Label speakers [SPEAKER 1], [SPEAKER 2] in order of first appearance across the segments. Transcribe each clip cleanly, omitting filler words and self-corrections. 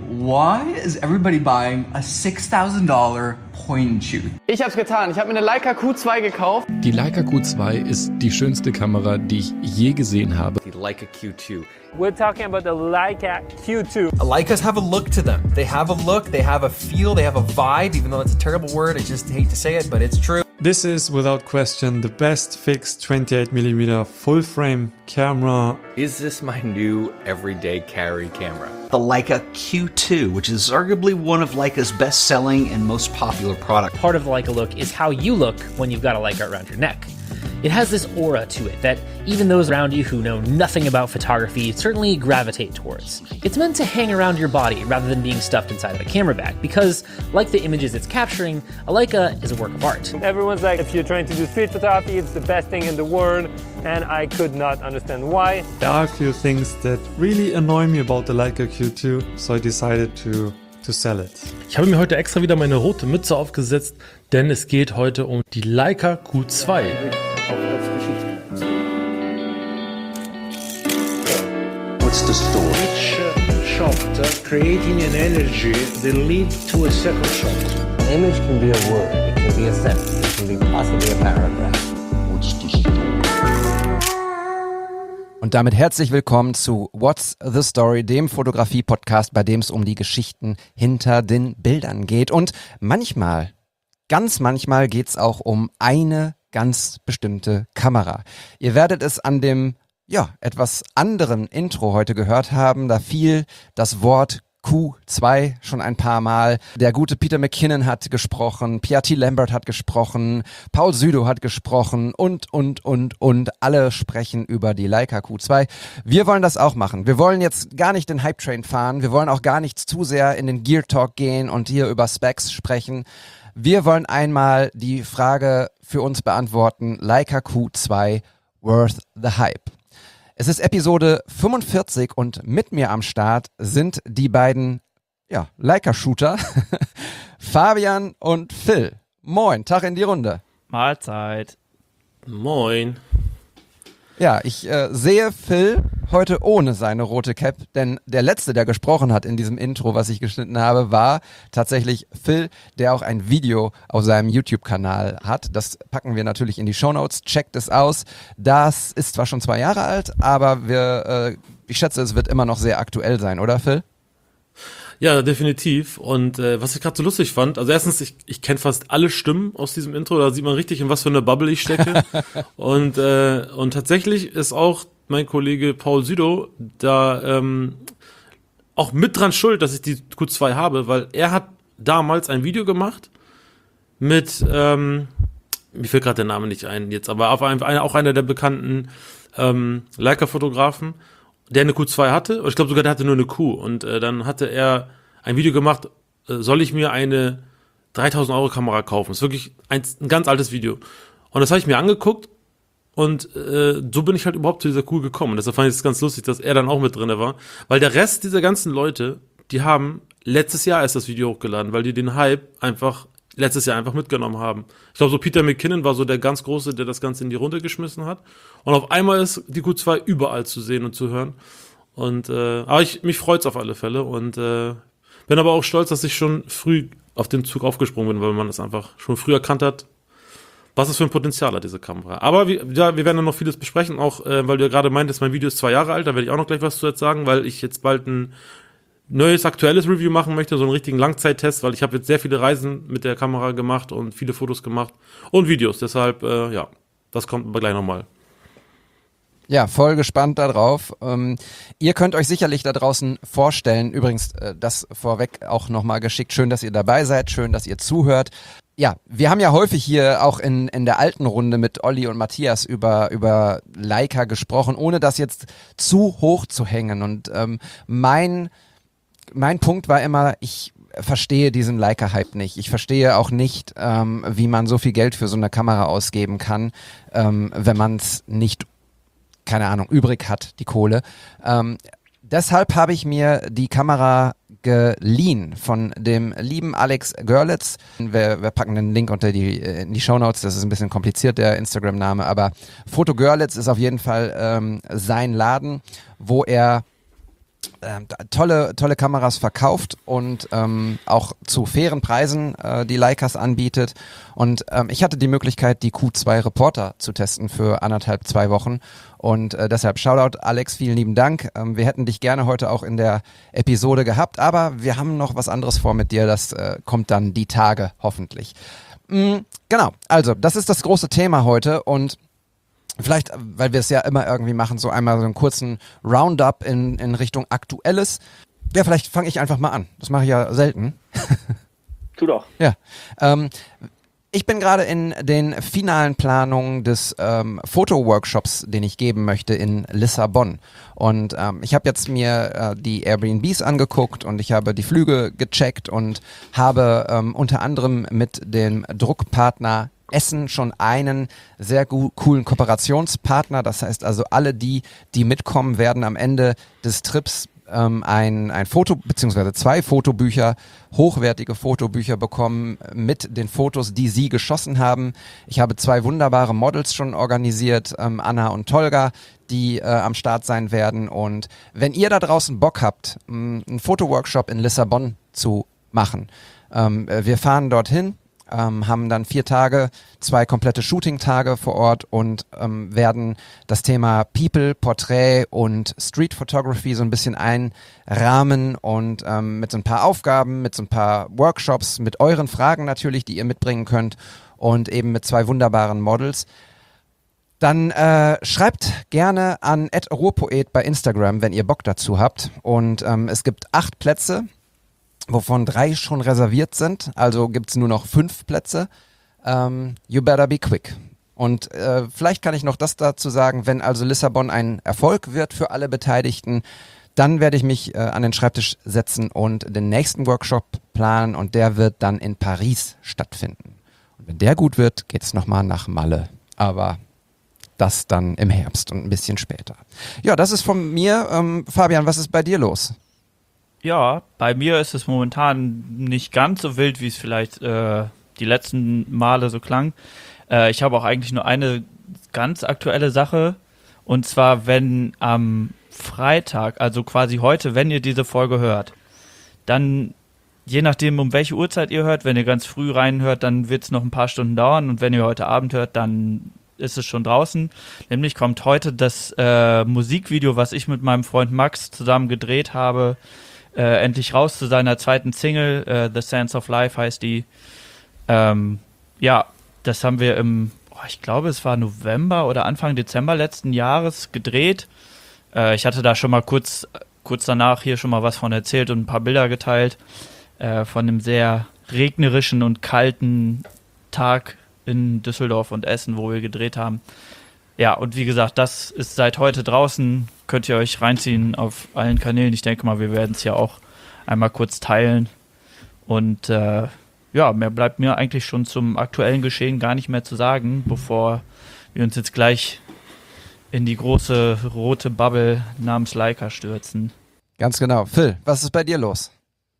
[SPEAKER 1] why is everybody buying a $6,000 point and shoot?
[SPEAKER 2] Ich hab's getan. Ich habe mir eine Leica Q2 gekauft.
[SPEAKER 3] Die Leica Q2 ist die schönste Kamera, die ich je gesehen habe.
[SPEAKER 4] Die Leica Q2.
[SPEAKER 2] We're talking about the Leica Q2.
[SPEAKER 5] Leicas have a look to them. They have a look, they have a feel, they have a vibe, even though it's a terrible word. I just hate to say it, but it's true.
[SPEAKER 6] This is, without question, the best fixed 28mm full-frame camera.
[SPEAKER 4] Is this my new everyday carry camera?
[SPEAKER 7] The Leica Q2, which is arguably one of Leica's best-selling and most popular products.
[SPEAKER 8] Part of the Leica look is how you look when you've got a Leica around your neck. It has this aura to it that even those around you who know nothing about photography certainly gravitate towards. It's meant to hang around your body rather than being stuffed inside of a camera bag because, like the images it's capturing, a Leica is a work of art.
[SPEAKER 2] Everyone's like, if you're trying to do street photography, it's the best thing in the world, and I could not understand why.
[SPEAKER 6] There are a few things that really annoy me about the Leica Q2, so I decided to sell it.
[SPEAKER 9] Ich habe mir heute extra wieder meine rote Mütze aufgesetzt, denn es geht heute um die Leica Q2.
[SPEAKER 10] What's the story? Each shot creating an energy that leads to a second shot.
[SPEAKER 11] An image can be a word, it can be a sentence, it can be possibly a paragraph.
[SPEAKER 10] What's the story?
[SPEAKER 12] Und damit herzlich willkommen zu What's the Story, dem Fotografie-Podcast, bei dem es um die Geschichten hinter den Bildern geht. Und manchmal, ganz manchmal geht's auch um eine ganz bestimmte Kamera. Ihr werdet es an dem etwas anderen Intro heute gehört haben. Da fiel das Wort Q2 schon ein paar Mal. Der gute Peter McKinnon hat gesprochen, P.R.T. Lambert hat gesprochen, Paul Südow hat gesprochen und. Alle sprechen über die Leica Q2. Wir wollen das auch machen. Wir wollen jetzt gar nicht den Hype-Train fahren. Wir wollen auch gar nicht zu sehr in den Gear-Talk gehen und hier über Specs sprechen. Wir wollen einmal die Frage für uns beantworten, Leica Q2 worth the hype? Es ist Episode 45 und mit mir am Start sind die beiden Leica-Shooter, Fabian und Phil. Moin, Tag in die Runde.
[SPEAKER 8] Mahlzeit.
[SPEAKER 9] Moin.
[SPEAKER 12] Ja, ich sehe Phil heute ohne seine rote Cap, denn der Letzte, der gesprochen hat in diesem Intro, was ich geschnitten habe, war tatsächlich Phil, der auch ein Video auf seinem YouTube-Kanal hat. Das packen wir natürlich in die Shownotes, checkt es aus. Das ist zwar schon 2 Jahre alt, aber ich schätze, es wird immer noch sehr aktuell sein, oder Phil?
[SPEAKER 9] Ja, definitiv. Und was ich gerade so lustig fand, also erstens, ich kenne fast alle Stimmen aus diesem Intro, da sieht man richtig, in was für eine Bubble ich stecke. und tatsächlich ist auch mein Kollege Paul Südow da auch mit dran schuld, dass ich die Q2 habe, weil er hat damals ein Video gemacht mit, mir fällt gerade der Name nicht ein jetzt, aber auch einer der bekannten Leica-Fotografen, der eine Q2 hatte, ich glaube sogar, der hatte nur eine Q, und dann hatte er ein Video gemacht, soll ich mir eine 3.000 Euro Kamera kaufen? Das ist wirklich ein ganz altes Video. Und das habe ich mir angeguckt und so bin ich halt überhaupt zu dieser Q gekommen. Und deshalb fand ich es ganz lustig, dass er dann auch mit drin war, weil der Rest dieser ganzen Leute, die haben letztes Jahr erst das Video hochgeladen, weil die den Hype letztes Jahr einfach mitgenommen haben. Ich glaube, so Peter McKinnon war so der ganz Große, der das Ganze in die Runde geschmissen hat. Und auf einmal ist die Q2 überall zu sehen und zu hören. Und aber mich freut's auf alle Fälle. Und bin aber auch stolz, dass ich schon früh auf den Zug aufgesprungen bin, weil man das einfach schon früh erkannt hat, was es für ein Potenzial hat, diese Kamera. Aber wir werden dann noch vieles besprechen, auch weil du ja gerade meintest, mein Video ist 2 Jahre alt, da werde ich auch noch gleich was zu jetzt sagen, weil ich jetzt bald ein neues, aktuelles Review machen möchte, so einen richtigen Langzeittest, weil ich habe jetzt sehr viele Reisen mit der Kamera gemacht und viele Fotos gemacht und Videos. Deshalb, das kommt aber gleich nochmal.
[SPEAKER 12] Ja, voll gespannt darauf. Ihr könnt euch sicherlich da draußen vorstellen, übrigens das vorweg auch nochmal geschickt, schön, dass ihr dabei seid, schön, dass ihr zuhört. Ja, wir haben ja häufig hier auch in der alten Runde mit Olli und Matthias über Leica gesprochen, ohne das jetzt zu hoch zu hängen. Und mein Punkt war immer, ich verstehe diesen Leica-Hype nicht. Ich verstehe auch nicht, wie man so viel Geld für so eine Kamera ausgeben kann, wenn man es nicht, keine Ahnung, übrig hat, die Kohle. Deshalb habe ich mir die Kamera geliehen von dem lieben Alex Görlitz. Wir packen den Link in die Shownotes, das ist ein bisschen kompliziert, der Instagram-Name, aber Foto Görlitz ist auf jeden Fall sein Laden, wo er tolle Kameras verkauft und auch zu fairen Preisen die Leicas anbietet. Und ich hatte die Möglichkeit, die Q2 Reporter zu testen für 2 Wochen. Und deshalb Shoutout, Alex, vielen lieben Dank. Wir hätten dich gerne heute auch in der Episode gehabt, aber wir haben noch was anderes vor mit dir. Das kommt dann die Tage hoffentlich. Genau, also das ist das große Thema heute und vielleicht, weil wir es ja immer irgendwie machen, so einmal so einen kurzen Roundup in Richtung Aktuelles. Ja, vielleicht fange ich einfach mal an. Das mache ich ja selten.
[SPEAKER 13] Tu doch.
[SPEAKER 12] Ja. Ich bin gerade in den finalen Planungen des Fotoworkshops, den ich geben möchte in Lissabon. Und ich habe jetzt mir die Airbnbs angeguckt und ich habe die Flüge gecheckt und habe unter anderem mit dem Druckpartner Essen schon einen sehr coolen Kooperationspartner. Das heißt also, alle die mitkommen, werden am Ende des Trips ein Foto beziehungsweise 2 Fotobücher, hochwertige Fotobücher bekommen mit den Fotos, die sie geschossen haben. Ich habe 2 wunderbare Models schon organisiert, Anna und Tolga, die am Start sein werden. Und wenn ihr da draußen Bock habt, einen Fotoworkshop in Lissabon zu machen, wir fahren dorthin, haben dann 4 Tage, 2 komplette Shooting-Tage vor Ort und werden das Thema People, Porträt und Street Photography so ein bisschen einrahmen und mit so ein paar Aufgaben, mit so ein paar Workshops, mit euren Fragen natürlich, die ihr mitbringen könnt und eben mit 2 wunderbaren Models. Dann schreibt gerne an @ruhrpoet bei Instagram, wenn ihr Bock dazu habt. Und es gibt 8 Plätze, wovon 3 schon reserviert sind. Also gibt's nur noch 5 Plätze. You better be quick. Und vielleicht kann ich noch das dazu sagen, wenn also Lissabon ein Erfolg wird für alle Beteiligten, dann werde ich mich an den Schreibtisch setzen und den nächsten Workshop planen und der wird dann in Paris stattfinden. Und wenn der gut wird, geht's nochmal nach Malle. Aber das dann im Herbst und ein bisschen später. Ja, das ist von mir. Fabian, was ist bei dir los?
[SPEAKER 14] Ja, bei mir ist es momentan nicht ganz so wild, wie es vielleicht die letzten Male so klang. Ich habe auch eigentlich nur eine ganz aktuelle Sache. Und zwar, wenn am Freitag, also quasi heute, wenn ihr diese Folge hört, dann, je nachdem, um welche Uhrzeit ihr hört, wenn ihr ganz früh reinhört, dann wird es noch ein paar Stunden dauern. Und wenn ihr heute Abend hört, dann ist es schon draußen. Nämlich kommt heute das Musikvideo, was ich mit meinem Freund Max zusammen gedreht habe, endlich raus zu seiner zweiten Single, The Sands of Life heißt die. Ja, das haben wir ich glaube, es war November oder Anfang Dezember letzten Jahres gedreht. Ich hatte da schon mal kurz danach hier schon mal was von erzählt und ein paar Bilder geteilt von einem sehr regnerischen und kalten Tag in Düsseldorf und Essen, wo wir gedreht haben. Ja, und wie gesagt, das ist seit heute draußen, könnt ihr euch reinziehen auf allen Kanälen. Ich denke mal, wir werden es ja auch einmal kurz teilen. Und ja, mehr bleibt mir eigentlich schon zum aktuellen Geschehen gar nicht mehr zu sagen, bevor wir uns jetzt gleich in die große rote Bubble namens Leica stürzen.
[SPEAKER 12] Ganz genau. Phil, was ist bei dir los?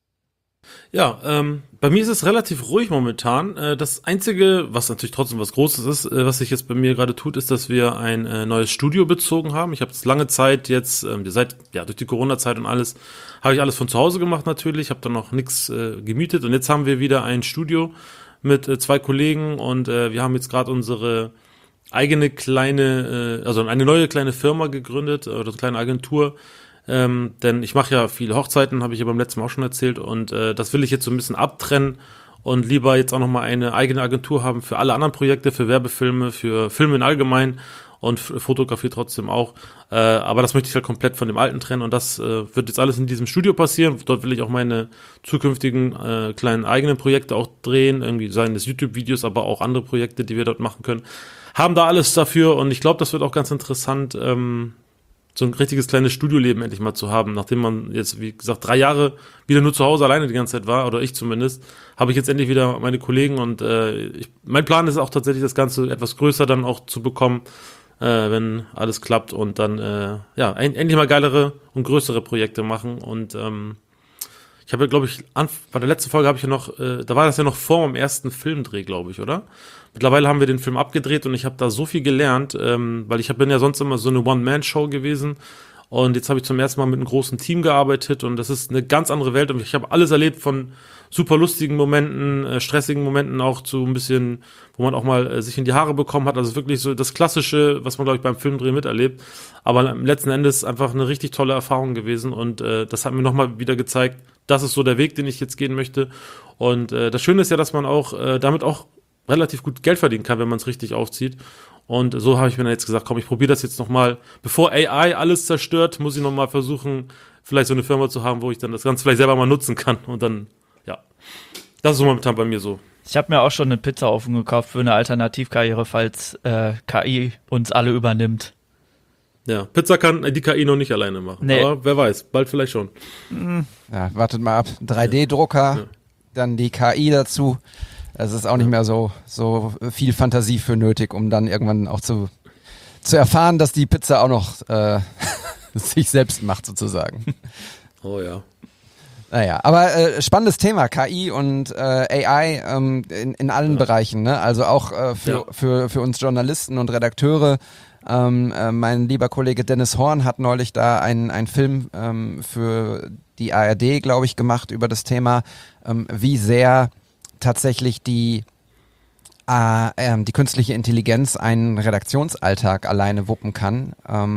[SPEAKER 9] Ja, bei mir ist es relativ ruhig momentan. Das Einzige, was natürlich trotzdem was Großes ist, was sich jetzt bei mir gerade tut, ist, dass wir ein neues Studio bezogen haben. Ich habe es lange Zeit jetzt, durch die Corona-Zeit und alles, habe ich alles von zu Hause gemacht natürlich, habe dann noch nichts gemietet und jetzt haben wir wieder ein Studio mit 2 Kollegen und wir haben jetzt gerade unsere eigene kleine, also eine neue kleine Firma gegründet oder eine kleine Agentur. Denn ich mache ja viele Hochzeiten, habe ich ja beim letzten Mal auch schon erzählt und das will ich jetzt so ein bisschen abtrennen und lieber jetzt auch nochmal eine eigene Agentur haben für alle anderen Projekte, für Werbefilme, für Filme in allgemein und Fotografie trotzdem auch. Aber das möchte ich halt komplett von dem Alten trennen und das wird jetzt alles in diesem Studio passieren. Dort will ich auch meine zukünftigen kleinen eigenen Projekte auch drehen, irgendwie seien es YouTube-Videos, aber auch andere Projekte, die wir dort machen können. Haben da alles dafür und ich glaube, das wird auch ganz interessant, so ein richtiges kleines Studioleben endlich mal zu haben. Nachdem man jetzt, wie gesagt, 3 Jahre wieder nur zu Hause alleine die ganze Zeit war, oder ich zumindest, habe ich jetzt endlich wieder meine Kollegen und mein Plan ist auch tatsächlich, das Ganze etwas größer dann auch zu bekommen, wenn alles klappt und dann endlich mal geilere und größere Projekte machen und ich habe ja, glaube ich, bei der letzten Folge habe ich ja noch, da war das ja noch vor meinem ersten Filmdreh, glaube ich, oder? Mittlerweile haben wir den Film abgedreht und ich habe da so viel gelernt, weil bin ja sonst immer so eine One-Man-Show gewesen Und jetzt habe ich zum ersten Mal mit einem großen Team gearbeitet und das ist eine ganz andere Welt und ich habe alles erlebt von super lustigen Momenten, stressigen Momenten auch zu ein bisschen, wo man auch mal sich in die Haare bekommen hat. Also wirklich so das Klassische, was man, glaube ich, beim Filmdrehen miterlebt. Aber letzten Endes einfach eine richtig tolle Erfahrung gewesen und das hat mir nochmal wieder gezeigt, das ist so der Weg, den ich jetzt gehen möchte. Und das Schöne ist ja, dass man auch damit auch relativ gut Geld verdienen kann, wenn man es richtig aufzieht. Und so habe ich mir dann jetzt gesagt, komm, ich probiere das jetzt nochmal. Bevor AI alles zerstört, muss ich nochmal versuchen, vielleicht so eine Firma zu haben, wo ich dann das Ganze vielleicht selber mal nutzen kann. Und dann, ja, das ist so momentan bei mir so.
[SPEAKER 14] Ich habe mir auch schon einen Pizzaofen gekauft für eine Alternativkarriere, falls KI uns alle übernimmt.
[SPEAKER 9] Ja, Pizza kann die KI noch nicht alleine machen. Nee. Aber wer weiß, bald vielleicht schon.
[SPEAKER 12] Ja, wartet mal ab. 3D-Drucker, dann die KI dazu. Es ist auch nicht mehr so viel Fantasie für nötig, um dann irgendwann auch zu erfahren, dass die Pizza auch noch sich selbst macht, sozusagen.
[SPEAKER 9] Oh ja.
[SPEAKER 12] Naja, aber spannendes Thema, KI und AI in allen Bereichen, ne? Also auch für uns Journalisten und Redakteure. Mein lieber Kollege Dennis Horn hat neulich da einen Film für die ARD, glaube ich, gemacht über das Thema, wie sehr tatsächlich die künstliche Intelligenz einen Redaktionsalltag alleine wuppen kann.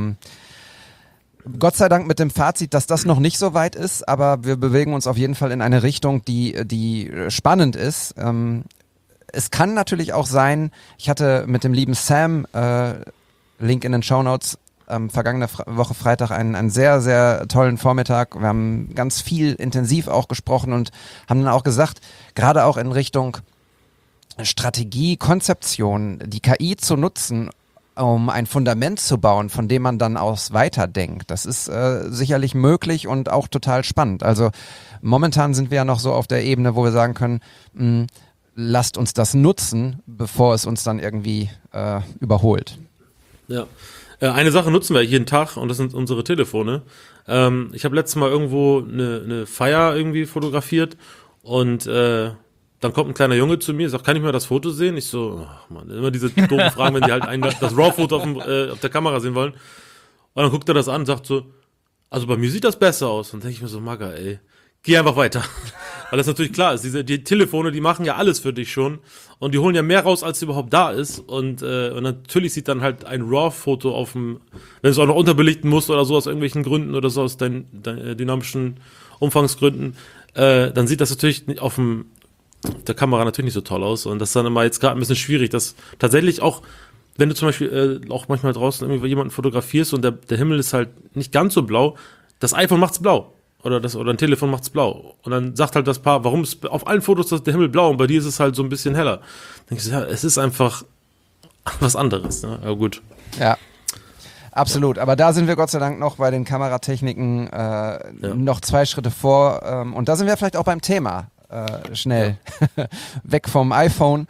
[SPEAKER 12] Gott sei Dank mit dem Fazit, dass das noch nicht so weit ist, aber wir bewegen uns auf jeden Fall in eine Richtung, die spannend ist. Es kann natürlich auch sein, ich hatte mit dem lieben Sam, Link in den Shownotes, vergangene Woche Freitag einen sehr, sehr tollen Vormittag. Wir haben ganz viel intensiv auch gesprochen und haben dann auch gesagt, gerade auch in Richtung Strategie, Konzeption, die KI zu nutzen, um ein Fundament zu bauen, von dem man dann aus weiterdenkt. Das ist sicherlich möglich und auch total spannend. Also momentan sind wir ja noch so auf der Ebene, wo wir sagen können, lasst uns das nutzen, bevor es uns dann irgendwie überholt.
[SPEAKER 9] Ja. Eine Sache nutzen wir jeden Tag und das sind unsere Telefone. Ich habe letztes Mal irgendwo eine Feier irgendwie fotografiert und dann kommt ein kleiner Junge zu mir, sagt, kann ich mal das Foto sehen? Ich so, ach Mann, immer diese doofen Fragen, wenn die halt das RAW-Foto auf der Kamera sehen wollen. Und dann guckt er das an und sagt so, also bei mir sieht das besser aus. Und dann denke ich mir so, Magga, ey, geh einfach weiter. Weil das natürlich klar ist, die Telefone, die machen ja alles für dich schon und die holen ja mehr raus, als überhaupt da ist und natürlich sieht dann halt ein RAW-Foto auf dem, wenn du es auch noch unterbelichten musst oder so aus irgendwelchen Gründen oder so aus deinen dynamischen Umfangsgründen, dann sieht das natürlich auf der Kamera natürlich nicht so toll aus und das ist dann immer jetzt gerade ein bisschen schwierig, dass tatsächlich auch, wenn du zum Beispiel auch manchmal draußen irgendwie jemanden fotografierst und der Himmel ist halt nicht ganz so blau, das iPhone macht's blau. Oder ein Telefon macht's blau. Und dann sagt halt das Paar, warum ist auf allen Fotos der Himmel blau und bei dir ist es halt so ein bisschen heller. Dann denke ich, ja, es ist einfach was anderes. Ne? Aber gut.
[SPEAKER 12] Ja, absolut. Aber da sind wir Gott sei Dank noch bei den Kameratechniken noch 2 Schritte vor. Und da sind wir vielleicht auch beim Thema schnell. Weg vom iPhone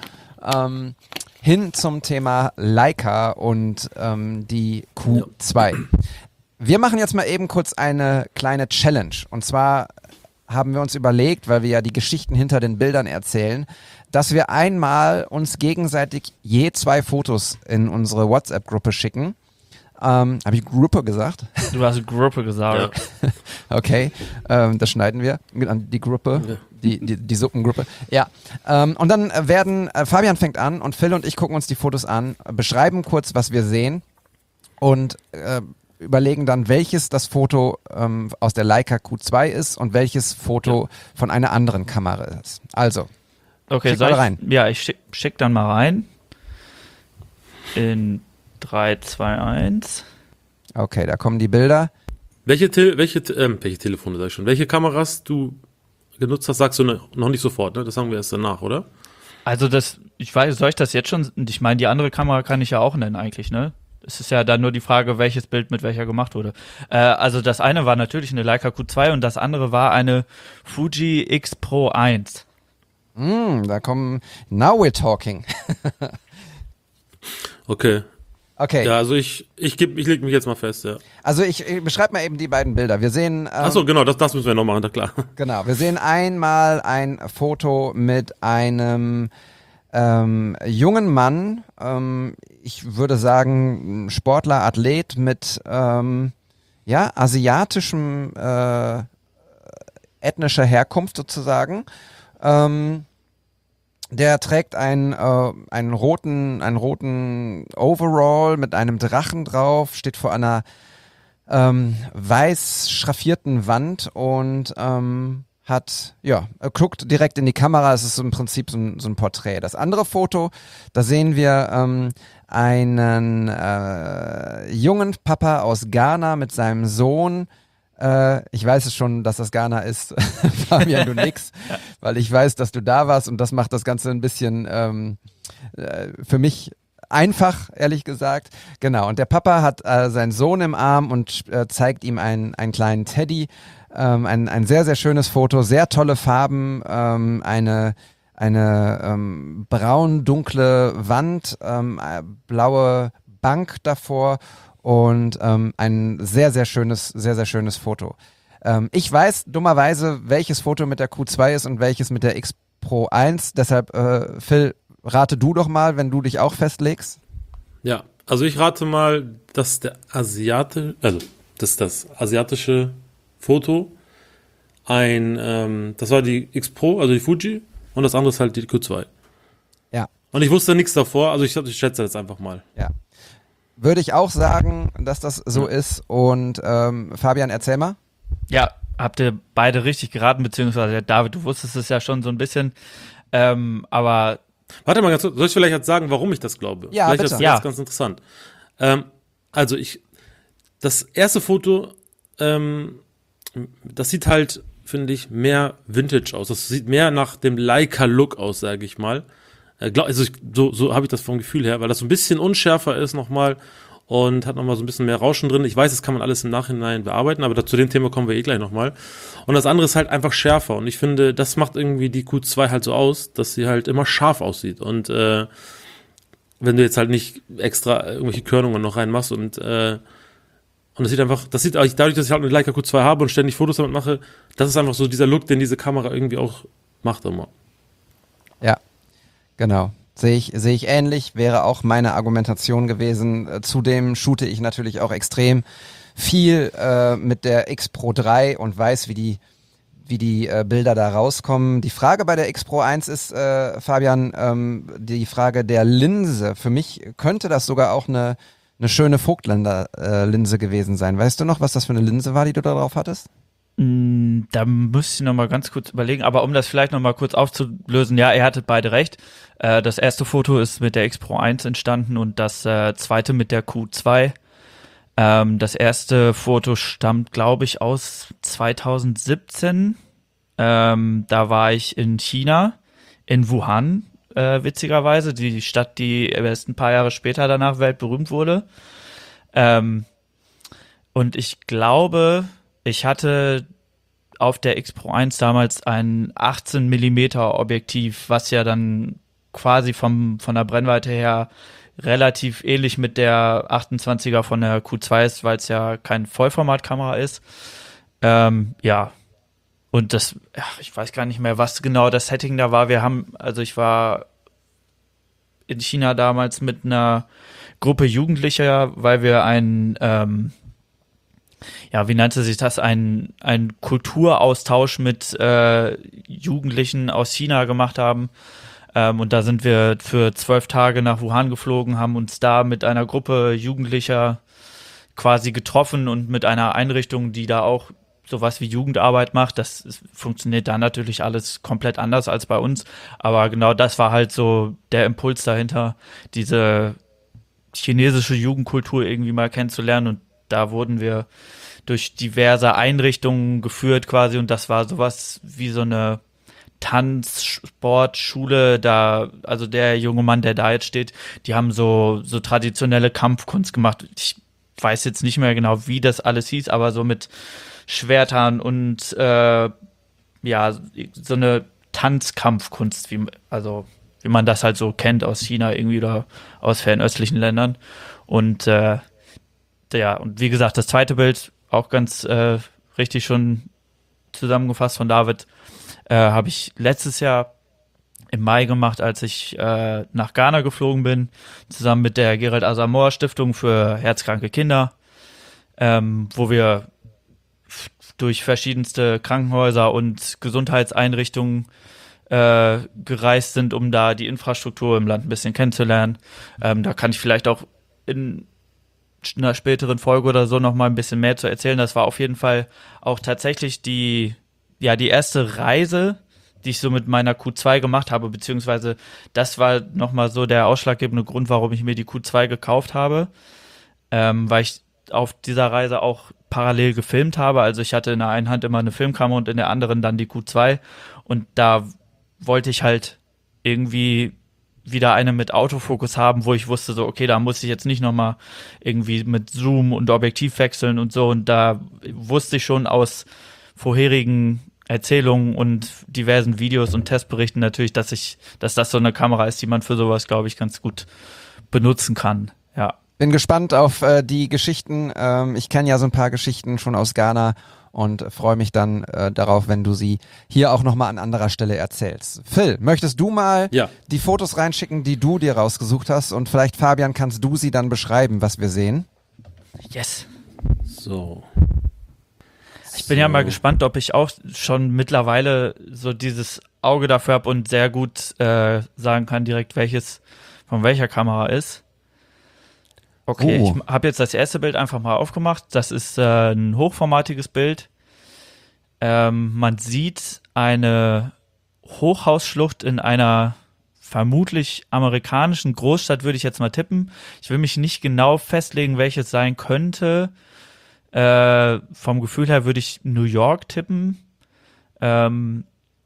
[SPEAKER 12] hin zum Thema Leica und die Q2. Wir machen jetzt mal eben kurz eine kleine Challenge. Und zwar haben wir uns überlegt, weil wir ja die Geschichten hinter den Bildern erzählen, dass wir einmal uns gegenseitig je 2 Fotos in unsere WhatsApp-Gruppe schicken. Habe ich Gruppe gesagt?
[SPEAKER 14] Du hast Gruppe gesagt.
[SPEAKER 12] Ja. Okay, das schneiden wir an die Gruppe, die Suppengruppe. Ja, und dann werden, Fabian fängt an und Phil und ich gucken uns die Fotos an, beschreiben kurz, was wir sehen und überlegen dann, welches das Foto aus der Leica Q2 ist und welches Foto von einer anderen Kamera ist. Also,
[SPEAKER 14] okay,
[SPEAKER 12] schick mal rein.
[SPEAKER 14] Ja, ich schick dann mal rein. In 3, 2, 1.
[SPEAKER 12] Okay, da kommen die Bilder.
[SPEAKER 9] Welche Telefone sag ich schon? Welche Kameras du genutzt hast, sagst du noch nicht sofort, ne? Das sagen wir erst danach, oder?
[SPEAKER 14] Also ich weiß, soll ich das jetzt schon? Ich meine, die andere Kamera kann ich ja auch nennen eigentlich, ne? Es ist ja dann nur die Frage, welches Bild mit welcher gemacht wurde. Also das eine war natürlich eine Leica Q2 und das andere war eine Fuji X Pro 1.
[SPEAKER 12] Da kommen, now we're talking.
[SPEAKER 9] Okay.
[SPEAKER 12] Okay.
[SPEAKER 9] Ja, also ich leg mich jetzt mal fest, ja.
[SPEAKER 12] Also ich beschreibe mal eben die beiden Bilder. Wir sehen.
[SPEAKER 9] Achso, genau, das müssen wir noch machen, na klar.
[SPEAKER 12] Genau, wir sehen einmal ein Foto mit einem jungen Mann, ich würde sagen Sportler, Athlet mit asiatischem ethnischer Herkunft sozusagen. Der trägt einen roten Overall mit einem Drachen drauf, steht vor einer weiß schraffierten Wand und guckt direkt in die Kamera. Es ist im Prinzip so ein Porträt. Das andere Foto, da sehen wir einen jungen Papa aus Ghana mit seinem Sohn. Ich weiß es schon, dass das Ghana ist, Fabian, du nix, weil ich weiß, dass du da warst und das macht das Ganze ein bisschen für mich einfach, ehrlich gesagt. Genau, und der Papa hat seinen Sohn im Arm und zeigt ihm einen kleinen Teddy. Ein sehr, sehr schönes Foto, sehr tolle Farben, eine braun-dunkle Wand, blaue Bank davor und ein sehr, sehr schönes Foto. Ich weiß dummerweise, welches Foto mit der Q2 ist und welches mit der X Pro 1, deshalb Phil, rate du doch mal, wenn du dich auch festlegst.
[SPEAKER 9] Ja, also ich rate mal, dass das asiatische Foto das war die X Pro, also die Fuji, und das andere ist halt die Q2.
[SPEAKER 12] Ja.
[SPEAKER 9] Und ich wusste nichts davor, also ich schätze jetzt einfach mal.
[SPEAKER 12] Ja. Würde ich auch sagen, dass das so ist. Und Fabian, erzähl mal.
[SPEAKER 14] Ja, habt ihr beide richtig geraten, beziehungsweise David, du wusstest es ja schon so ein bisschen, aber...
[SPEAKER 9] Warte mal ganz kurz, soll ich vielleicht jetzt sagen, warum ich das glaube?
[SPEAKER 12] Ja,
[SPEAKER 9] vielleicht
[SPEAKER 12] bitte.
[SPEAKER 9] ist das ganz interessant. Das erste Foto, das sieht halt, finde ich, mehr Vintage aus. Das sieht mehr nach dem Leica-Look aus, sage ich mal. So habe ich das vom Gefühl her, weil das so ein bisschen unschärfer ist nochmal und hat nochmal so ein bisschen mehr Rauschen drin. Ich weiß, das kann man alles im Nachhinein bearbeiten, aber zu dem Thema kommen wir gleich nochmal. Und das andere ist halt einfach schärfer und ich finde, das macht irgendwie die Q2 halt so aus, dass sie halt immer scharf aussieht und wenn du jetzt halt nicht extra irgendwelche Körnungen noch reinmachst und das sieht dadurch, dass ich halt eine Leica Q2 habe und ständig Fotos damit mache, das ist einfach so dieser Look, den diese Kamera irgendwie auch macht immer.
[SPEAKER 12] Ja, genau. Sehe ich ähnlich, wäre auch meine Argumentation gewesen. Zudem shoote ich natürlich auch extrem viel mit der X Pro 3 und weiß, wie die Bilder da rauskommen. Die Frage bei der X Pro 1 ist, Fabian, die Frage der Linse. Für mich könnte das sogar auch eine schöne Vogtländer Linse gewesen sein. Weißt du noch, was das für eine Linse war, die du da drauf hattest?
[SPEAKER 14] Da müsste ich noch mal ganz kurz überlegen, aber um das vielleicht noch mal kurz aufzulösen, ja, ihr hattet beide recht. Das erste Foto ist mit der X Pro 1 entstanden und das zweite mit der Q2. Das erste Foto stammt, glaube ich, aus 2017. Da war ich in China, in Wuhan, witzigerweise, die Stadt, die erst ein paar Jahre später danach weltberühmt wurde. Und ich glaube, ich hatte auf der X Pro 1 damals ein 18mm Objektiv, was ja dann quasi von der Brennweite her relativ ähnlich mit der 28er von der Q2 ist, weil es ja kein Vollformatkamera ist. Ja. Und ich weiß gar nicht mehr, was genau das Setting da war. Ich war in China damals mit einer Gruppe Jugendlicher, weil wir wie nannte sich das, ein Kulturaustausch mit Jugendlichen aus China gemacht haben. Und da sind wir für 12 Tage nach Wuhan geflogen, haben uns da mit einer Gruppe Jugendlicher quasi getroffen und mit einer Einrichtung, die da auch sowas wie Jugendarbeit macht. Das funktioniert da natürlich alles komplett anders als bei uns. Aber genau das war halt so der Impuls dahinter, diese chinesische Jugendkultur irgendwie mal kennenzulernen. Und da wurden wir durch diverse Einrichtungen geführt quasi. Und das war sowas wie so eine Tanzsportschule, also der junge Mann, der da jetzt steht, die haben so traditionelle Kampfkunst gemacht. Ich weiß jetzt nicht mehr genau, wie das alles hieß, aber so mit Schwertern und so eine Tanzkampfkunst, wie man das halt so kennt aus China irgendwie oder aus fernöstlichen Ländern. Und und wie gesagt, das zweite Bild, auch ganz richtig schon zusammengefasst von David, habe ich letztes Jahr im Mai gemacht, als ich nach Ghana geflogen bin, zusammen mit der Gerald Asamoah Stiftung für herzkranke Kinder. wo wir durch verschiedenste Krankenhäuser und Gesundheitseinrichtungen gereist sind, um da die Infrastruktur im Land ein bisschen kennenzulernen. Da kann ich vielleicht auch in einer späteren Folge oder so noch mal ein bisschen mehr zu erzählen. Das war auf jeden Fall auch tatsächlich die erste Reise, die ich so mit meiner Q2 gemacht habe, beziehungsweise das war noch mal so der ausschlaggebende Grund, warum ich mir die Q2 gekauft habe, weil ich auf dieser Reise auch parallel gefilmt habe. Also ich hatte in der einen Hand immer eine Filmkamera und in der anderen dann die Q2 und da wollte ich halt irgendwie wieder eine mit Autofokus haben, wo ich wusste so, okay, da muss ich jetzt nicht nochmal irgendwie mit Zoom und Objektiv wechseln und so. Und da wusste ich schon aus vorherigen Erzählungen und diversen Videos und Testberichten natürlich, dass das so eine Kamera ist, die man für sowas, glaube ich, ganz gut benutzen kann. Ja.
[SPEAKER 12] Bin gespannt auf die Geschichten. Ich kenne ja so ein paar Geschichten schon aus Ghana und freue mich dann darauf, wenn du sie hier auch nochmal an anderer Stelle erzählst. Phil, möchtest du mal die Fotos reinschicken, die du dir rausgesucht hast? Und vielleicht, Fabian, kannst du sie dann beschreiben, was wir sehen?
[SPEAKER 14] Yes.
[SPEAKER 9] So.
[SPEAKER 14] Ich bin ja mal gespannt, ob ich auch schon mittlerweile so dieses Auge dafür habe und sehr gut sagen kann direkt, welches von welcher Kamera ist. Okay, ich habe jetzt das erste Bild einfach mal aufgemacht. Das ist ein hochformatiges Bild. Man sieht eine Hochhausschlucht in einer vermutlich amerikanischen Großstadt, würde ich jetzt mal tippen. Ich will mich nicht genau festlegen, welches sein könnte. Vom Gefühl her würde ich New York tippen. Im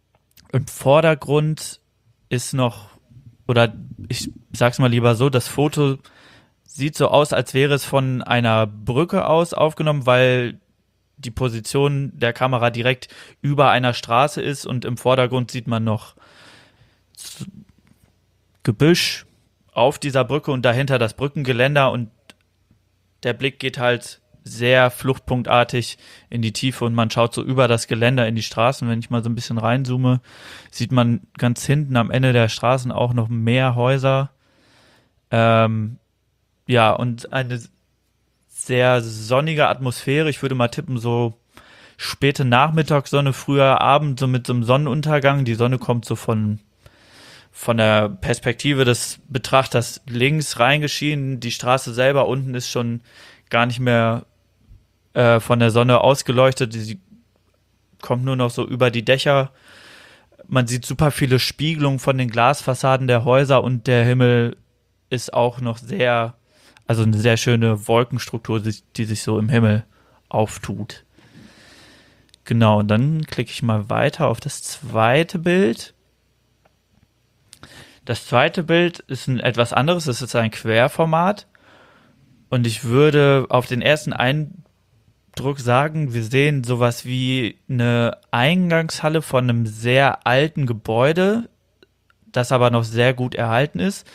[SPEAKER 14] Vordergrund ist noch, oder ich sag's mal lieber so, das Foto sieht so aus, als wäre es von einer Brücke aus aufgenommen, weil die Position der Kamera direkt über einer Straße ist und im Vordergrund sieht man noch Gebüsch auf dieser Brücke und dahinter das Brückengeländer und der Blick geht halt sehr fluchtpunktartig in die Tiefe und man schaut so über das Geländer in die Straßen. Wenn ich mal so ein bisschen reinzoome, sieht man ganz hinten am Ende der Straßen auch noch mehr Häuser. Ja, und eine sehr sonnige Atmosphäre. Ich würde mal tippen, so späte Nachmittagssonne, früher Abend, so mit so einem Sonnenuntergang. Die Sonne kommt so von der Perspektive des Betrachters links reingeschienen. Die Straße selber unten ist schon gar nicht mehr von der Sonne ausgeleuchtet. Sie kommt nur noch so über die Dächer. Man sieht super viele Spiegelungen von den Glasfassaden der Häuser und der Himmel ist auch noch also eine sehr schöne Wolkenstruktur, die sich so im Himmel auftut. Genau, und dann klicke ich mal weiter auf das zweite Bild. Das zweite Bild ist ein etwas anderes, es ist ein Querformat. Und ich würde auf den ersten Eindruck sagen, wir sehen sowas wie eine Eingangshalle von einem sehr alten Gebäude, das aber noch sehr gut erhalten ist.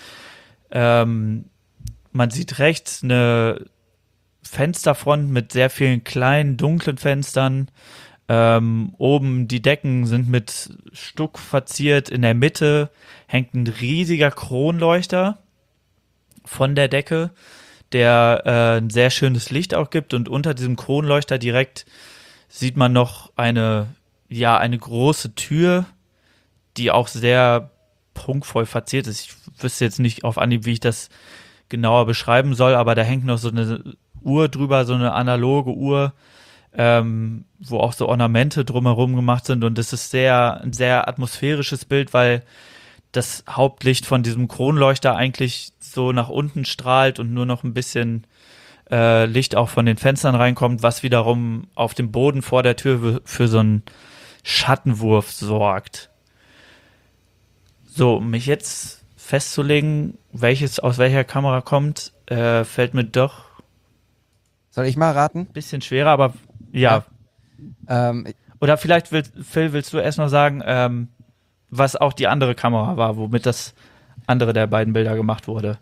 [SPEAKER 14] Man sieht rechts eine Fensterfront mit sehr vielen kleinen, dunklen Fenstern. Oben die Decken sind mit Stuck verziert. In der Mitte hängt ein riesiger Kronleuchter von der Decke, der ein sehr schönes Licht auch gibt. Und unter diesem Kronleuchter direkt sieht man noch eine große Tür, die auch sehr prunkvoll verziert ist. Ich wüsste jetzt nicht auf Anhieb, wie ich das genauer beschreiben soll, aber da hängt noch so eine Uhr drüber, so eine analoge Uhr, wo auch so Ornamente drumherum gemacht sind und das ist ein sehr atmosphärisches Bild, weil das Hauptlicht von diesem Kronleuchter eigentlich so nach unten strahlt und nur noch ein bisschen Licht auch von den Fenstern reinkommt, was wiederum auf dem Boden vor der Tür für so einen Schattenwurf sorgt. So, um mich jetzt festzulegen, welches aus welcher Kamera kommt, fällt mir doch.
[SPEAKER 12] Soll ich mal raten?
[SPEAKER 14] Bisschen schwerer, aber ja. Oder vielleicht, Phil, willst du erst noch sagen, was auch die andere Kamera war, womit das andere der beiden Bilder gemacht wurde?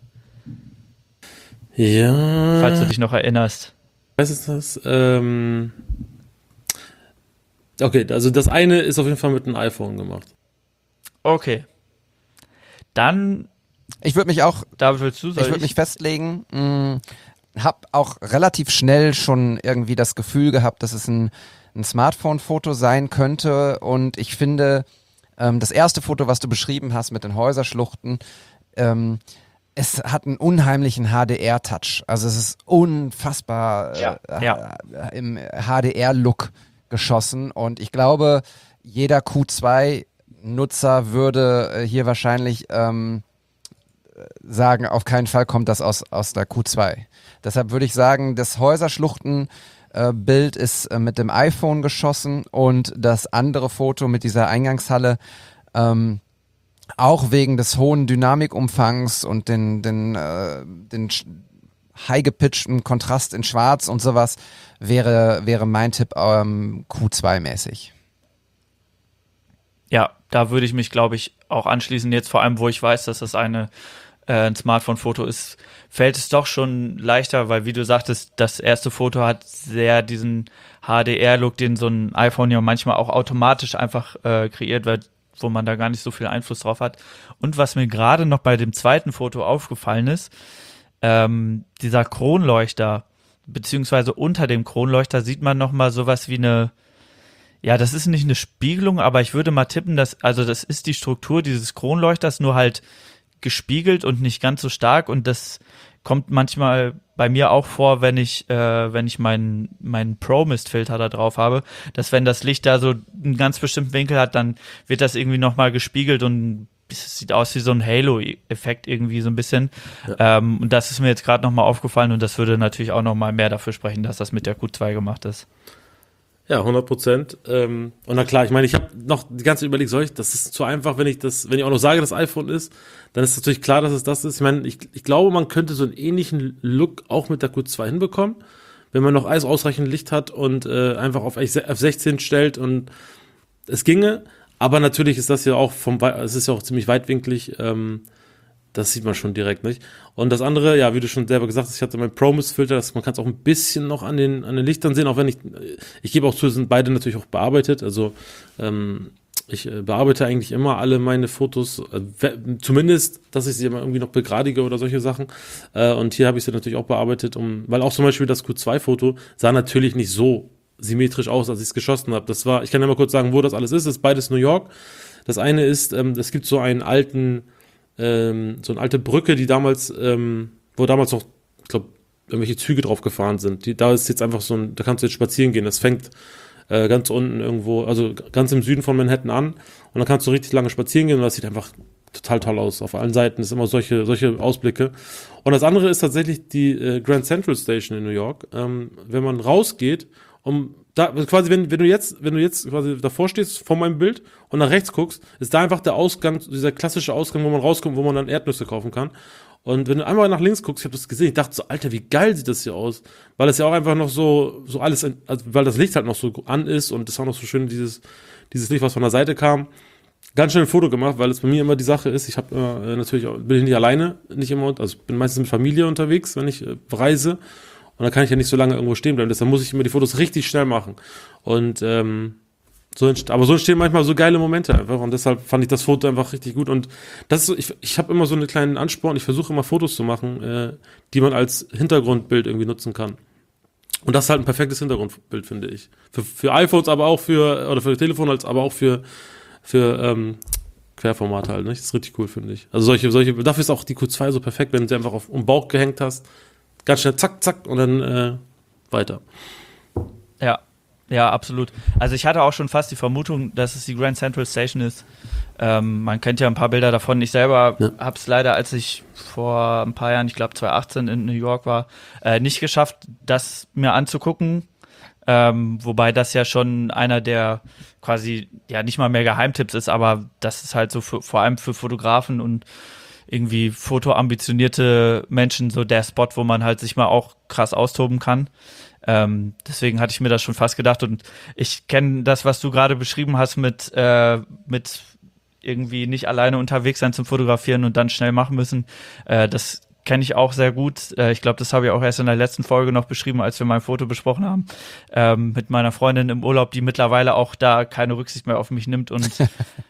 [SPEAKER 9] Ja.
[SPEAKER 14] Falls du dich noch erinnerst.
[SPEAKER 9] Was ist das? Okay, also das eine ist auf jeden Fall mit einem iPhone gemacht.
[SPEAKER 14] Okay. Dann.
[SPEAKER 12] Ich würde mich auch.
[SPEAKER 14] Da willst du,
[SPEAKER 12] ich würde mich festlegen. habe auch relativ schnell schon irgendwie das Gefühl gehabt, dass es ein Smartphone-Foto sein könnte. Und ich finde, das erste Foto, was du beschrieben hast mit den Häuserschluchten, es hat einen unheimlichen HDR-Touch. Also es ist unfassbar im HDR-Look geschossen. Und ich glaube, jeder Q2-Nutzer würde hier wahrscheinlich sagen, auf keinen Fall kommt das aus der Q2. Deshalb würde ich sagen, das Häuserschluchten-Bild ist mit dem iPhone geschossen und das andere Foto mit dieser Eingangshalle auch wegen des hohen Dynamikumfangs und den high-gepitchten Kontrast in Schwarz und sowas wäre mein Tipp Q2-mäßig.
[SPEAKER 14] Ja, da würde ich mich, glaube ich, auch anschließen. Jetzt vor allem, wo ich weiß, dass das ein Smartphone-Foto ist, fällt es doch schon leichter, weil, wie du sagtest, das erste Foto hat sehr diesen HDR-Look, den so ein iPhone ja manchmal auch automatisch einfach kreiert wird, wo man da gar nicht so viel Einfluss drauf hat. Und was mir gerade noch bei dem zweiten Foto aufgefallen ist, dieser Kronleuchter, beziehungsweise unter dem Kronleuchter sieht man noch mal sowas wie eine, ja, das ist nicht eine Spiegelung, aber ich würde mal tippen, das ist die Struktur dieses Kronleuchters, nur halt gespiegelt und nicht ganz so stark, und das kommt manchmal bei mir auch vor, wenn ich meinen Pro-Mist-Filter da drauf habe, dass wenn das Licht da so einen ganz bestimmten Winkel hat, dann wird das irgendwie nochmal gespiegelt und es sieht aus wie so ein Halo-Effekt irgendwie so ein bisschen. Ja. Und das ist mir jetzt gerade nochmal aufgefallen, und das würde natürlich auch nochmal mehr dafür sprechen, dass das mit der Q2 gemacht ist.
[SPEAKER 9] Ja, 100%. Und na klar, ich meine, ich habe noch die ganze Zeit überlegt, das ist zu einfach, wenn ich auch noch sage, dass iPhone ist, dann ist natürlich klar, dass es das ist. Ich meine, ich glaube, man könnte so einen ähnlichen Look auch mit der Q2 hinbekommen, wenn man noch alles ausreichend Licht hat und einfach auf F16 stellt, und es ginge. Aber natürlich ist das ja auch es ist ja auch ziemlich weitwinklig, das sieht man schon direkt, nicht? Und das andere, ja, wie du schon selber gesagt hast, ich hatte meinen Pro-Mist-Filter, man kann es auch ein bisschen noch an den Lichtern sehen, auch wenn ich gebe auch zu, sind beide natürlich auch bearbeitet, also ich bearbeite eigentlich immer alle meine Fotos, zumindest, dass ich sie immer irgendwie noch begradige oder solche Sachen, und hier habe ich sie natürlich auch bearbeitet, weil auch zum Beispiel das Q2-Foto sah natürlich nicht so symmetrisch aus, als ich es geschossen habe. Ich kann ja mal kurz sagen, wo das alles ist, das ist beides New York. Das eine ist, es gibt so eine alte Brücke, die damals, wo damals noch, ich glaube, irgendwelche Züge drauf gefahren sind. Da ist jetzt einfach da kannst du jetzt spazieren gehen. Das fängt ganz unten irgendwo, also ganz im Süden von Manhattan an, und dann kannst du richtig lange spazieren gehen, und das sieht einfach total toll aus. Auf allen Seiten ist immer solche Ausblicke. Und das andere ist tatsächlich die Grand Central Station in New York. Wenn man rausgeht, quasi, wenn du jetzt quasi davor stehst vor meinem Bild und nach rechts guckst, ist da einfach der Ausgang, dieser klassische Ausgang, wo man rauskommt, wo man dann Erdnüsse kaufen kann. Und wenn du einmal nach links guckst, ich habe das gesehen, ich dachte so, Alter, wie geil sieht das hier aus, weil das ja auch einfach noch so alles, also weil das Licht halt noch so an ist, und das ist auch noch so schön, dieses Licht, was von der Seite kam. Ganz schnell ein Foto gemacht, weil es bei mir immer die Sache ist, ich habe natürlich bin ich nicht alleine, nicht immer, also ich bin meistens mit Familie unterwegs, wenn ich reise. Und dann kann ich ja nicht so lange irgendwo stehen bleiben. Deshalb muss ich immer die Fotos richtig schnell machen. Und so entstehen manchmal so geile Momente einfach. Und deshalb fand ich das Foto einfach richtig gut. Und das ist so, ich habe immer so einen kleinen Ansporn. Ich versuche immer Fotos zu machen, die man als Hintergrundbild irgendwie nutzen kann. Und das ist halt ein perfektes Hintergrundbild, finde ich. Für iPhones, aber auch oder für Telefone, aber auch für Querformate halt. Nicht? Das ist richtig cool, finde ich. Also dafür ist auch die Q2 so perfekt, wenn du sie einfach auf den Bauch gehängt hast. Ganz schnell, zack, zack, und dann weiter.
[SPEAKER 14] Ja, absolut. Also ich hatte auch schon fast die Vermutung, dass es die Grand Central Station ist. Man kennt ja ein paar Bilder davon. Ich selber habe es leider, als ich vor ein paar Jahren, ich glaube 2018 in New York war, nicht geschafft, das mir anzugucken. Wobei das ja schon einer der quasi, ja, nicht mal mehr Geheimtipps ist, aber das ist halt so vor allem für Fotografen und irgendwie fotoambitionierte Menschen so der Spot, wo man halt sich mal auch krass austoben kann. Deswegen hatte ich mir das schon fast gedacht, und ich kenne das, was du gerade beschrieben hast mit irgendwie nicht alleine unterwegs sein zum Fotografieren und dann schnell machen müssen. Das kenne ich auch sehr gut. Ich glaube, das habe ich auch erst in der letzten Folge noch beschrieben, als wir mein Foto besprochen haben, mit meiner Freundin im Urlaub, die mittlerweile auch da keine Rücksicht mehr auf mich nimmt und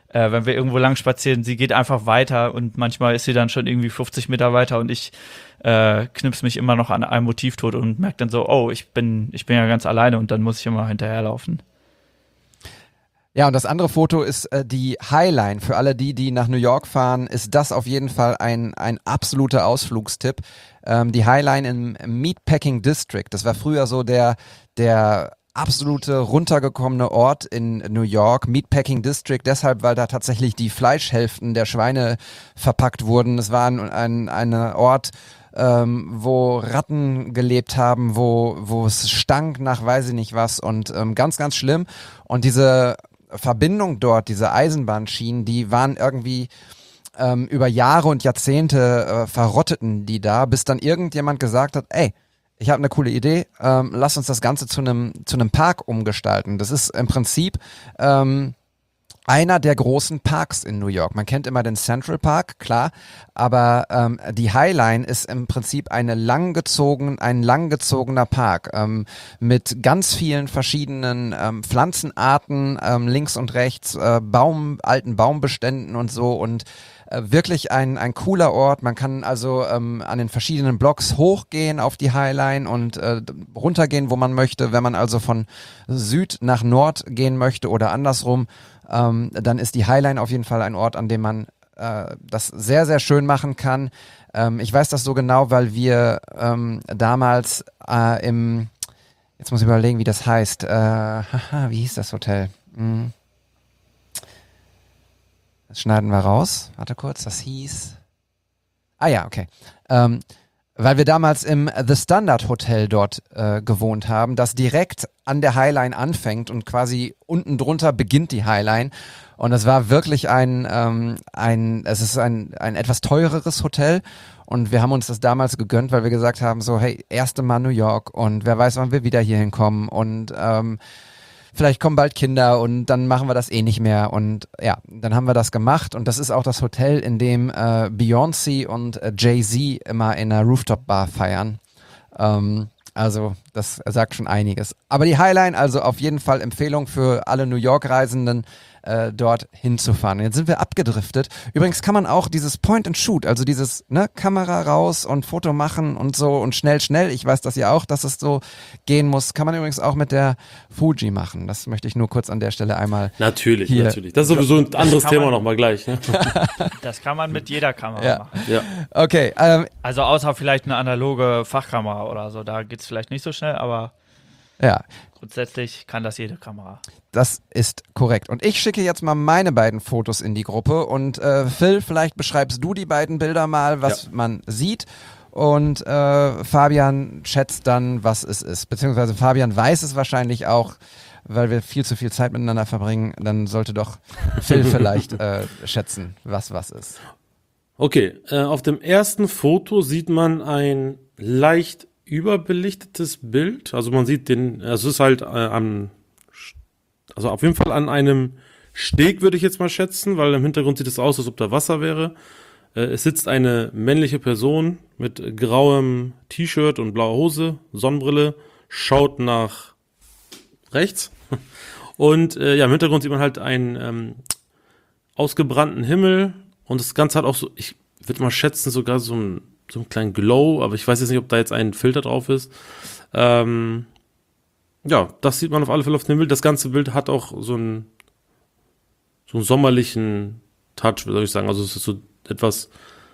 [SPEAKER 14] wenn wir irgendwo lang spazieren, sie geht einfach weiter und manchmal ist sie dann schon irgendwie 50 Meter weiter und ich knips mich immer noch an einem Motiv tot und merke dann so, oh, ich bin ja ganz alleine und dann muss ich immer hinterherlaufen.
[SPEAKER 12] Ja, und das andere Foto ist die Highline. Für alle die nach New York fahren, ist das auf jeden Fall ein absoluter Ausflugstipp. Die Highline im Meatpacking District, das war früher so der absolute runtergekommene Ort in New York, Meatpacking District, deshalb, weil da tatsächlich die Fleischhälften der Schweine verpackt wurden. Es war ein Ort, wo Ratten gelebt haben, wo es stank nach weiß ich nicht was und ganz, ganz schlimm. Und diese Verbindung dort, diese Eisenbahnschienen, die waren irgendwie über Jahre und Jahrzehnte verrotteten die da, bis dann irgendjemand gesagt hat, ey, ich habe eine coole Idee, lass uns das Ganze zu einem Park umgestalten. Das ist im Prinzip einer der großen Parks in New York. Man kennt immer den Central Park, klar, aber die Highline ist im Prinzip ein langgezogener Park mit ganz vielen verschiedenen Pflanzenarten links und rechts, alten Baumbeständen und so und wirklich ein cooler Ort. Man kann also an den verschiedenen Blocks hochgehen auf die Highline und runtergehen, wo man möchte. Wenn man also von Süd nach Nord gehen möchte oder andersrum, dann ist die Highline auf jeden Fall ein Ort, an dem man das sehr, sehr schön machen kann. Ich weiß das so genau, weil wir damals jetzt muss ich überlegen, wie das heißt. Wie hieß das Hotel? Das schneiden wir raus. Warte kurz, das hieß... ja, okay. Weil wir damals im The Standard Hotel dort gewohnt haben, das direkt an der Highline anfängt und quasi unten drunter beginnt die Highline. Und das war wirklich es ist ein etwas teureres Hotel. Und wir haben uns das damals gegönnt, weil wir gesagt haben, so, hey, erste Mal New York und wer weiß, wann wir wieder hier hinkommen und vielleicht kommen bald Kinder und dann machen wir das eh nicht mehr. Und ja, dann haben wir das gemacht und das ist auch das Hotel, in dem Beyoncé und Jay-Z immer in einer Rooftop-Bar feiern. Also das sagt schon einiges. Aber die Highline, also auf jeden Fall Empfehlung für alle New York-Reisenden, dort hinzufahren. Jetzt sind wir abgedriftet. Übrigens kann man auch dieses Point and Shoot, also dieses Kamera raus und Foto machen und so und schnell, ich weiß das ja auch, dass es so gehen muss, kann man übrigens auch mit der Fuji machen. Das möchte ich nur kurz an der Stelle einmal
[SPEAKER 9] Natürlich. Das ist sowieso ein anderes Thema nochmal gleich. Ne?
[SPEAKER 14] Das kann man mit jeder Kamera machen.
[SPEAKER 9] Ja.
[SPEAKER 12] Okay.
[SPEAKER 14] Also außer vielleicht eine analoge Fachkamera oder so, da geht's vielleicht nicht so schnell, aber
[SPEAKER 12] ja.
[SPEAKER 14] Grundsätzlich kann das jede Kamera.
[SPEAKER 12] Das ist korrekt. Und ich schicke jetzt mal meine beiden Fotos in die Gruppe. Und Phil, vielleicht beschreibst du die beiden Bilder mal, was man sieht. Und Fabian schätzt dann, was es ist. Beziehungsweise Fabian weiß es wahrscheinlich auch, weil wir viel zu viel Zeit miteinander verbringen. Dann sollte doch Phil vielleicht schätzen, was ist.
[SPEAKER 9] Okay, auf dem ersten Foto sieht man ein leicht überbelichtetes Bild, also man sieht es ist halt also auf jeden Fall an einem Steg, würde ich jetzt mal schätzen, weil im Hintergrund sieht es aus, als ob da Wasser wäre. Es sitzt eine männliche Person mit grauem T-Shirt und blauer Hose, Sonnenbrille, schaut nach rechts und im Hintergrund sieht man halt einen ausgebrannten Himmel und das Ganze hat auch so, ich würde mal schätzen, sogar so einen kleinen Glow, aber ich weiß jetzt nicht, ob da jetzt ein Filter drauf ist. Das sieht man auf alle Fälle auf dem Bild. Das ganze Bild hat auch so einen sommerlichen Touch, würde ich sagen. Also es ist so etwas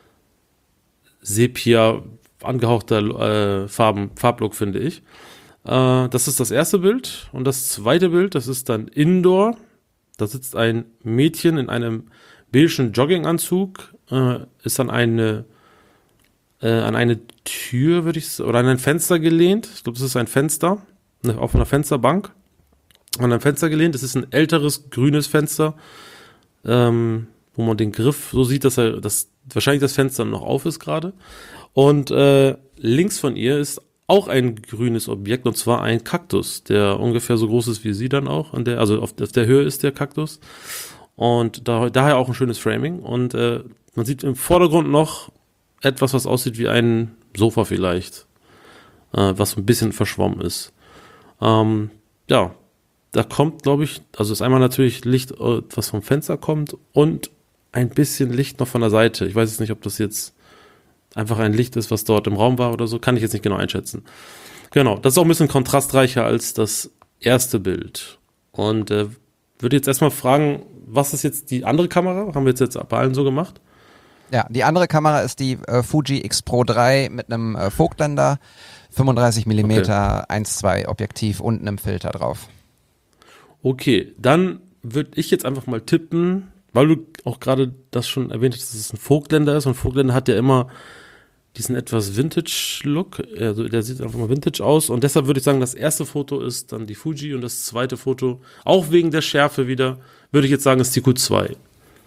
[SPEAKER 9] Sepia angehauchter Farblook, finde ich. Das ist das erste Bild. Und das zweite Bild, das ist dann Indoor. Da sitzt ein Mädchen in einem beigen Jogginganzug, ist dann an eine Tür, oder an ein Fenster gelehnt. Ich glaube, das ist ein Fenster, auf einer Fensterbank. An ein Fenster gelehnt. Es ist ein älteres, grünes Fenster, wo man den Griff so sieht, dass wahrscheinlich das Fenster noch auf ist gerade. Und links von ihr ist auch ein grünes Objekt, und zwar ein Kaktus, der ungefähr so groß ist wie sie dann auch. Also auf der Höhe ist der Kaktus. Und daher auch ein schönes Framing. Und man sieht im Vordergrund noch etwas, was aussieht wie ein Sofa vielleicht, was ein bisschen verschwommen ist. Das da kommt, glaube ich, also ist einmal natürlich Licht, was vom Fenster kommt und ein bisschen Licht noch von der Seite. Ich weiß jetzt nicht, ob das jetzt einfach ein Licht ist, was dort im Raum war oder so, kann ich jetzt nicht genau einschätzen. Genau, das ist auch ein bisschen kontrastreicher als das erste Bild. Und würde jetzt erstmal fragen, was ist jetzt die andere Kamera? Haben wir jetzt bei allen so gemacht?
[SPEAKER 12] Ja, die andere Kamera ist die Fuji X Pro 3 mit einem Vogtländer, 35 mm 1.2 Objektiv und einem Filter drauf.
[SPEAKER 9] Okay, dann würde ich jetzt einfach mal tippen, weil du auch gerade das schon erwähnt hast, dass es ein Vogtländer ist und Vogtländer hat ja immer diesen etwas Vintage-Look, also der sieht einfach mal Vintage aus und deshalb würde ich sagen, das erste Foto ist dann die Fuji und das zweite Foto, auch wegen der Schärfe wieder, würde ich jetzt sagen, ist die Q2.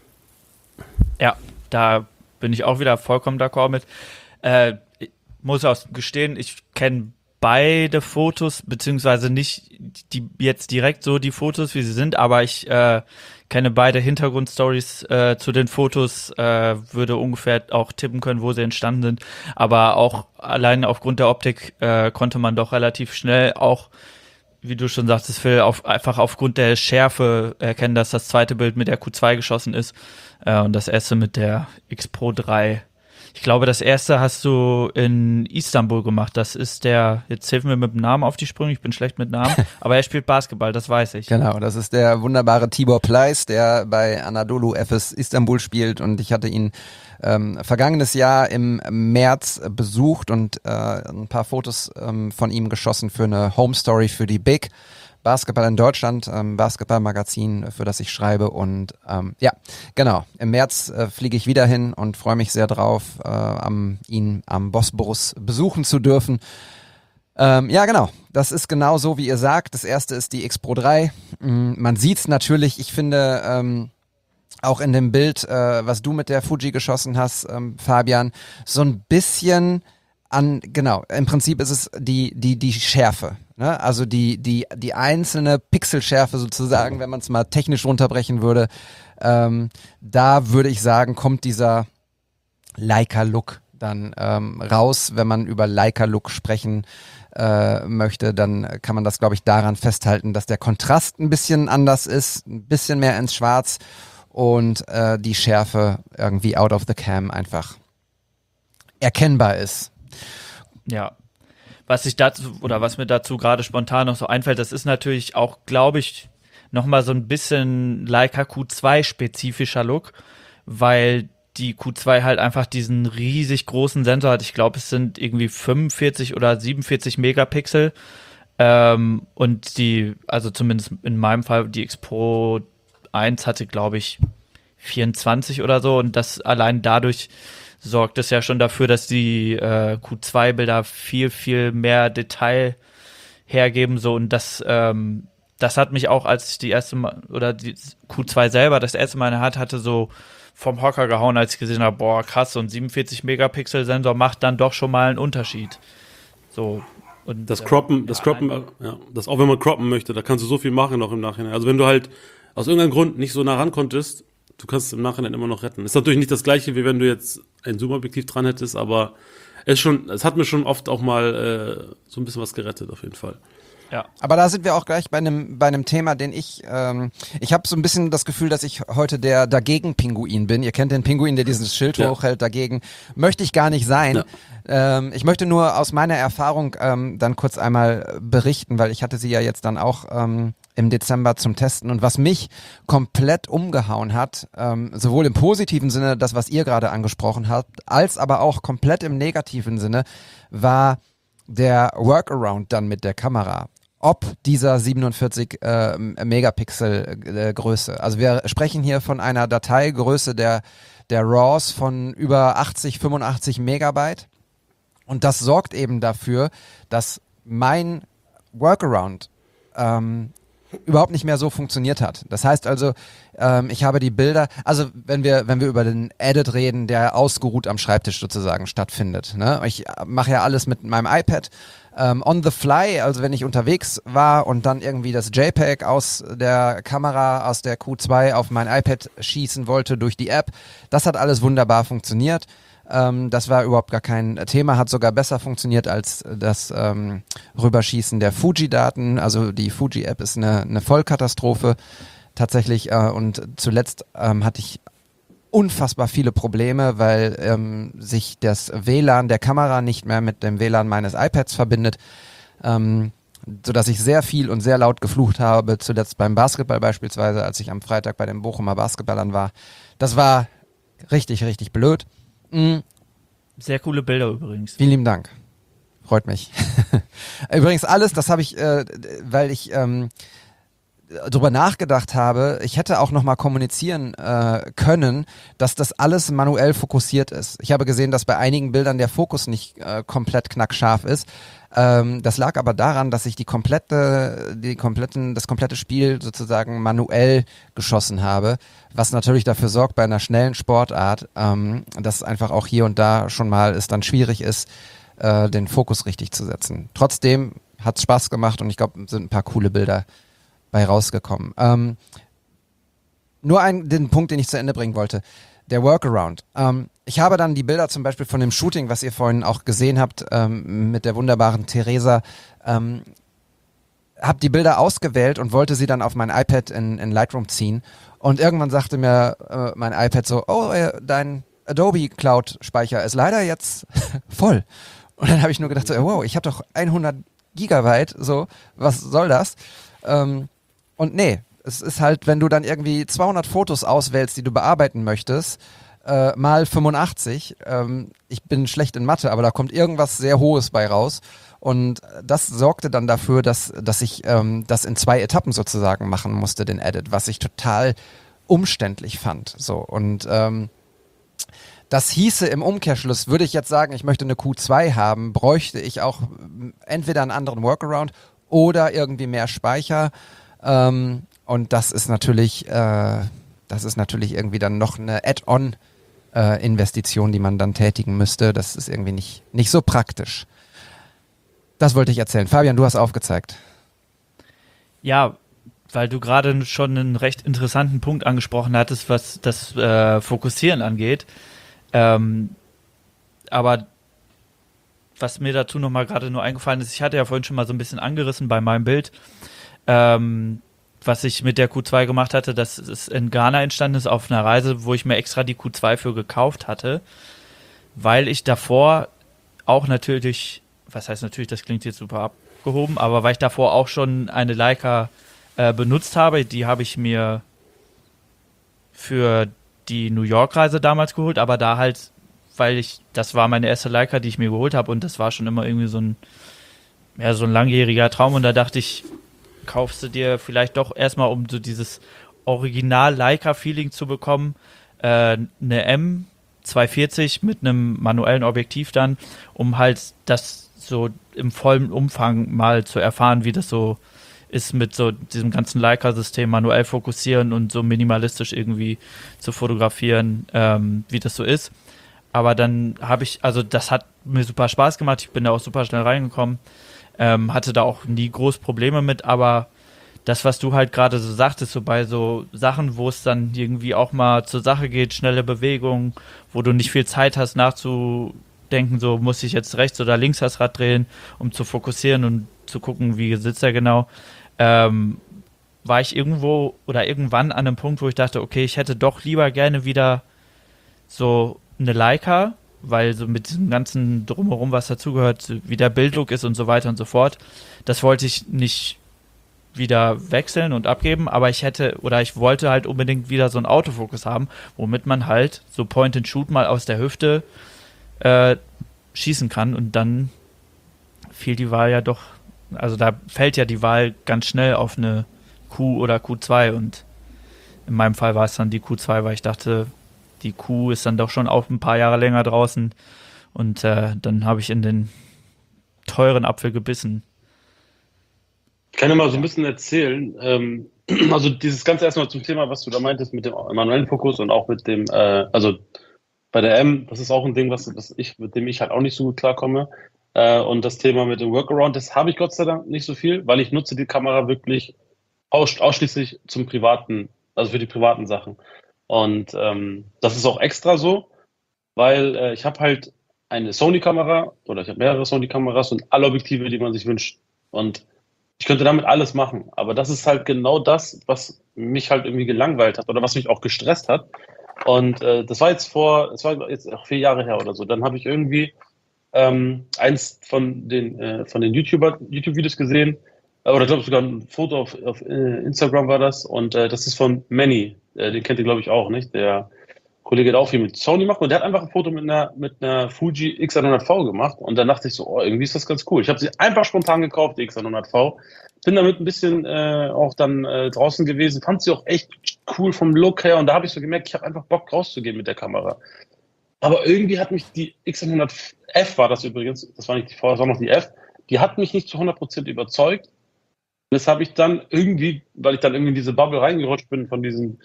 [SPEAKER 14] Ja, da bin ich auch wieder vollkommen d'accord mit. Ich muss auch gestehen, ich kenne beide Fotos, beziehungsweise nicht die jetzt direkt so die Fotos, wie sie sind, aber ich kenne beide Hintergrundstories zu den Fotos, würde ungefähr auch tippen können, wo sie entstanden sind, aber auch allein aufgrund der Optik konnte man doch relativ schnell auch, wie du schon sagtest, Phil, einfach aufgrund der Schärfe erkennen, dass das zweite Bild mit der Q2 geschossen ist und das erste mit der X Pro 3. Ich glaube, das erste hast du in Istanbul gemacht. Das ist jetzt helfen wir mit dem Namen auf die Sprünge, ich bin schlecht mit Namen, aber er spielt Basketball, das weiß ich.
[SPEAKER 12] Genau, das ist der wunderbare Tibor Pleiss, der bei Anadolu Efes Istanbul spielt und ich hatte ihn vergangenes Jahr im März besucht und ein paar Fotos von ihm geschossen für eine Home Story für die Big. Basketball in Deutschland, Basketballmagazin, für das ich schreibe und ja, genau, im März fliege ich wieder hin und freue mich sehr drauf, ihn am Bosporus besuchen zu dürfen. Ja, genau, das ist genau so, wie ihr sagt. Das erste ist die X Pro 3. Man sieht es natürlich, ich finde auch in dem Bild, was du mit der Fuji geschossen hast, Fabian, so ein bisschen genau, im Prinzip ist es die Schärfe. Ne? Also die einzelne Pixelschärfe sozusagen, wenn man es mal technisch runterbrechen würde, da würde ich sagen, kommt dieser Leica-Look dann raus. Wenn man über Leica-Look sprechen möchte, dann kann man das, glaube ich, daran festhalten, dass der Kontrast ein bisschen anders ist, ein bisschen mehr ins Schwarz und die Schärfe irgendwie out of the cam einfach erkennbar ist.
[SPEAKER 14] Ja. Was mir dazu gerade spontan noch so einfällt, das ist natürlich auch, glaube ich, nochmal so ein bisschen Leica Q2 spezifischer Look, weil die Q2 halt einfach diesen riesig großen Sensor hat. Ich glaube, es sind irgendwie 45 oder 47 Megapixel. Und also zumindest in meinem Fall, die X Pro 1 hatte, glaube ich, 24 oder so. Und das allein dadurch sorgt es ja schon dafür, dass die Q2-Bilder viel, viel mehr Detail hergeben. So, und das hat mich auch, als ich die Q2 selber das erste Mal in der Hand hatte, so vom Hocker gehauen, als ich gesehen habe, boah, krass, so ein 47-Megapixel-Sensor macht dann doch schon mal einen Unterschied. So. Und
[SPEAKER 9] das Croppen, ja, das auch wenn man croppen möchte, da kannst du so viel machen noch im Nachhinein. Also wenn du halt aus irgendeinem Grund nicht so nah ran konntest, du kannst es im Nachhinein immer noch retten. Ist natürlich nicht das Gleiche, wie wenn du jetzt ein Zoom-Objektiv dran hättest, aber es hat mir schon oft auch mal so ein bisschen was gerettet, auf jeden Fall.
[SPEAKER 12] Ja. Aber da sind wir auch gleich bei einem Thema, den ich habe so ein bisschen das Gefühl, dass ich heute der Dagegen-Pinguin bin. Ihr kennt den Pinguin, der dieses Schild hochhält, dagegen möchte ich gar nicht sein. Ja. Ich möchte nur aus meiner Erfahrung dann kurz einmal berichten, weil ich hatte sie ja jetzt dann auch im Dezember zum Testen und was mich komplett umgehauen hat, sowohl im positiven Sinne, das was ihr gerade angesprochen habt, als aber auch komplett im negativen Sinne, war der Workaround dann mit der Kamera. Ob dieser 47 Megapixel Größe. Also wir sprechen hier von einer Dateigröße der RAWs von über 80, 85 Megabyte. Und das sorgt eben dafür, dass mein Workaround überhaupt nicht mehr so funktioniert hat. Das heißt also, ich habe die Bilder, also wenn wir über den Edit reden, der ausgeruht am Schreibtisch sozusagen stattfindet. Ne? Ich mache ja alles mit meinem iPad on the fly, also wenn ich unterwegs war und dann irgendwie das JPEG aus der Kamera, aus der Q2 auf mein iPad schießen wollte durch die App, das hat alles wunderbar funktioniert. Das war überhaupt gar kein Thema, hat sogar besser funktioniert als das Rüberschießen der Fuji-Daten. Also die Fuji-App ist eine Vollkatastrophe tatsächlich. Und zuletzt hatte ich unfassbar viele Probleme, weil sich das WLAN der Kamera nicht mehr mit dem WLAN meines iPads verbindet, sodass ich sehr viel und sehr laut geflucht habe, zuletzt beim Basketball beispielsweise, als ich am Freitag bei den Bochumer Basketballern war. Das war richtig, richtig blöd.
[SPEAKER 14] Sehr coole Bilder übrigens.
[SPEAKER 12] Vielen lieben Dank. Freut mich. Übrigens alles, das habe ich, weil ich drüber nachgedacht habe, ich hätte auch nochmal kommunizieren können, dass das alles manuell fokussiert ist. Ich habe gesehen, dass bei einigen Bildern der Fokus nicht komplett knackscharf ist. Das lag aber daran, dass ich das komplette Spiel sozusagen manuell geschossen habe, was natürlich dafür sorgt bei einer schnellen Sportart, dass einfach auch hier und da schon mal es dann schwierig ist, den Fokus richtig zu setzen. Trotzdem hat es Spaß gemacht und ich glaube, sind ein paar coole Bilder bei rausgekommen. Nur den Punkt, den ich zu Ende bringen wollte. Der Workaround. Ich habe dann die Bilder zum Beispiel von dem Shooting, was ihr vorhin auch gesehen habt, mit der wunderbaren Theresa, habe die Bilder ausgewählt und wollte sie dann auf mein iPad in Lightroom ziehen. Und irgendwann sagte mir mein iPad so, dein Adobe Cloud-Speicher ist leider jetzt voll. Und dann habe ich nur gedacht, so, wow, ich habe doch 100 Gigabyte, so, was soll das? Und nee, es ist halt, wenn du dann irgendwie 200 Fotos auswählst, die du bearbeiten möchtest, mal 85, ich bin schlecht in Mathe, aber da kommt irgendwas sehr Hohes bei raus. Und das sorgte dann dafür, dass ich das in 2 Etappen sozusagen machen musste, den Edit, was ich total umständlich fand. So. Und das hieße im Umkehrschluss, würde ich jetzt sagen, ich möchte eine Q2 haben, bräuchte ich auch entweder einen anderen Workaround oder irgendwie mehr Speicher. Und das ist natürlich irgendwie dann noch eine Add-on-Investition, die man dann tätigen müsste. Das ist irgendwie nicht so praktisch. Das wollte ich erzählen. Fabian, du hast aufgezeigt.
[SPEAKER 14] Ja, weil du gerade schon einen recht interessanten Punkt angesprochen hattest, was das Fokussieren angeht. Aber was mir dazu nochmal gerade nur eingefallen ist, ich hatte ja vorhin schon mal so ein bisschen angerissen bei meinem Bild, was ich mit der Q2 gemacht hatte, dass es in Ghana entstanden ist auf einer Reise, wo ich mir extra die Q2 für gekauft hatte, weil ich davor auch natürlich, was heißt natürlich, das klingt jetzt super abgehoben, aber weil ich davor auch schon eine Leica benutzt habe, die habe ich mir für die New York-Reise damals geholt, aber da halt, weil das war meine erste Leica, die ich mir geholt habe und das war schon immer irgendwie so ein langjähriger Traum und da dachte ich, kaufst du dir vielleicht doch erstmal, um so dieses Original-Leica-Feeling zu bekommen, eine M240 mit einem manuellen Objektiv dann, um halt das so im vollen Umfang mal zu erfahren, wie das so ist mit so diesem ganzen Leica-System, manuell fokussieren und so minimalistisch irgendwie zu fotografieren, wie das so ist. Aber dann das hat mir super Spaß gemacht, ich bin da auch super schnell reingekommen, hatte da auch nie groß Probleme mit, aber das, was du halt gerade so sagtest, so bei so Sachen, wo es dann irgendwie auch mal zur Sache geht, schnelle Bewegungen, wo du nicht viel Zeit hast nachzudenken, so muss ich jetzt rechts oder links das Rad drehen, um zu fokussieren und zu gucken, wie sitzt er genau, war ich irgendwo oder irgendwann an einem Punkt, wo ich dachte, okay, ich hätte doch lieber gerne wieder so eine Leica, weil so mit diesem ganzen Drumherum, was dazugehört, wie der Bildlook ist und so weiter und so fort, das wollte ich nicht wieder wechseln und abgeben, aber ich wollte halt unbedingt wieder so einen Autofokus haben, womit man halt so Point-and-Shoot mal aus der Hüfte schießen kann und dann fiel die Wahl ja doch, also da fällt ja die Wahl ganz schnell auf eine Q oder Q2 und in meinem Fall war es dann die Q2, weil ich dachte, die Q ist dann doch schon auch ein paar Jahre länger draußen und dann habe ich in den teuren Apfel gebissen.
[SPEAKER 15] Ich kann ja mal so ein bisschen erzählen, also dieses Ganze erstmal zum Thema, was du da meintest mit dem manuellen Fokus und auch mit dem, also bei der M, das ist auch ein Ding, mit dem ich halt auch nicht so gut klarkomme. Und das Thema mit dem Workaround, das habe ich Gott sei Dank nicht so viel, weil ich nutze die Kamera wirklich ausschließlich zum privaten, also für die privaten Sachen. Und das ist auch extra so, weil ich habe halt eine Sony-Kamera oder ich habe mehrere Sony-Kameras und alle Objektive, die man sich wünscht. Und ich könnte damit alles machen. Aber das ist halt genau das, was mich halt irgendwie gelangweilt hat oder was mich auch gestresst hat. Und das war jetzt auch 4 Jahre her oder so. Dann habe ich irgendwie eins von den YouTube-Videos gesehen, oder ich glaube sogar ein Foto auf Instagram war das. Und das ist von Manny. Den kennt ihr, glaube ich, auch, nicht? Der Kollege, der auch viel mit Sony macht. Und der hat einfach ein Foto mit einer Fuji X100V gemacht. Und dann dachte ich so, oh, irgendwie ist das ganz cool. Ich habe sie einfach spontan gekauft, die X100V. Bin damit ein bisschen auch dann draußen gewesen. Fand sie auch echt cool vom Look her. Und da habe ich so gemerkt, ich habe einfach Bock rauszugehen mit der Kamera. Aber irgendwie hat mich die X100F, war das übrigens, das war nicht die V, das war noch die F, die hat mich nicht zu 100% überzeugt. Das habe ich dann irgendwie, weil ich dann irgendwie in diese Bubble reingerutscht bin von diesen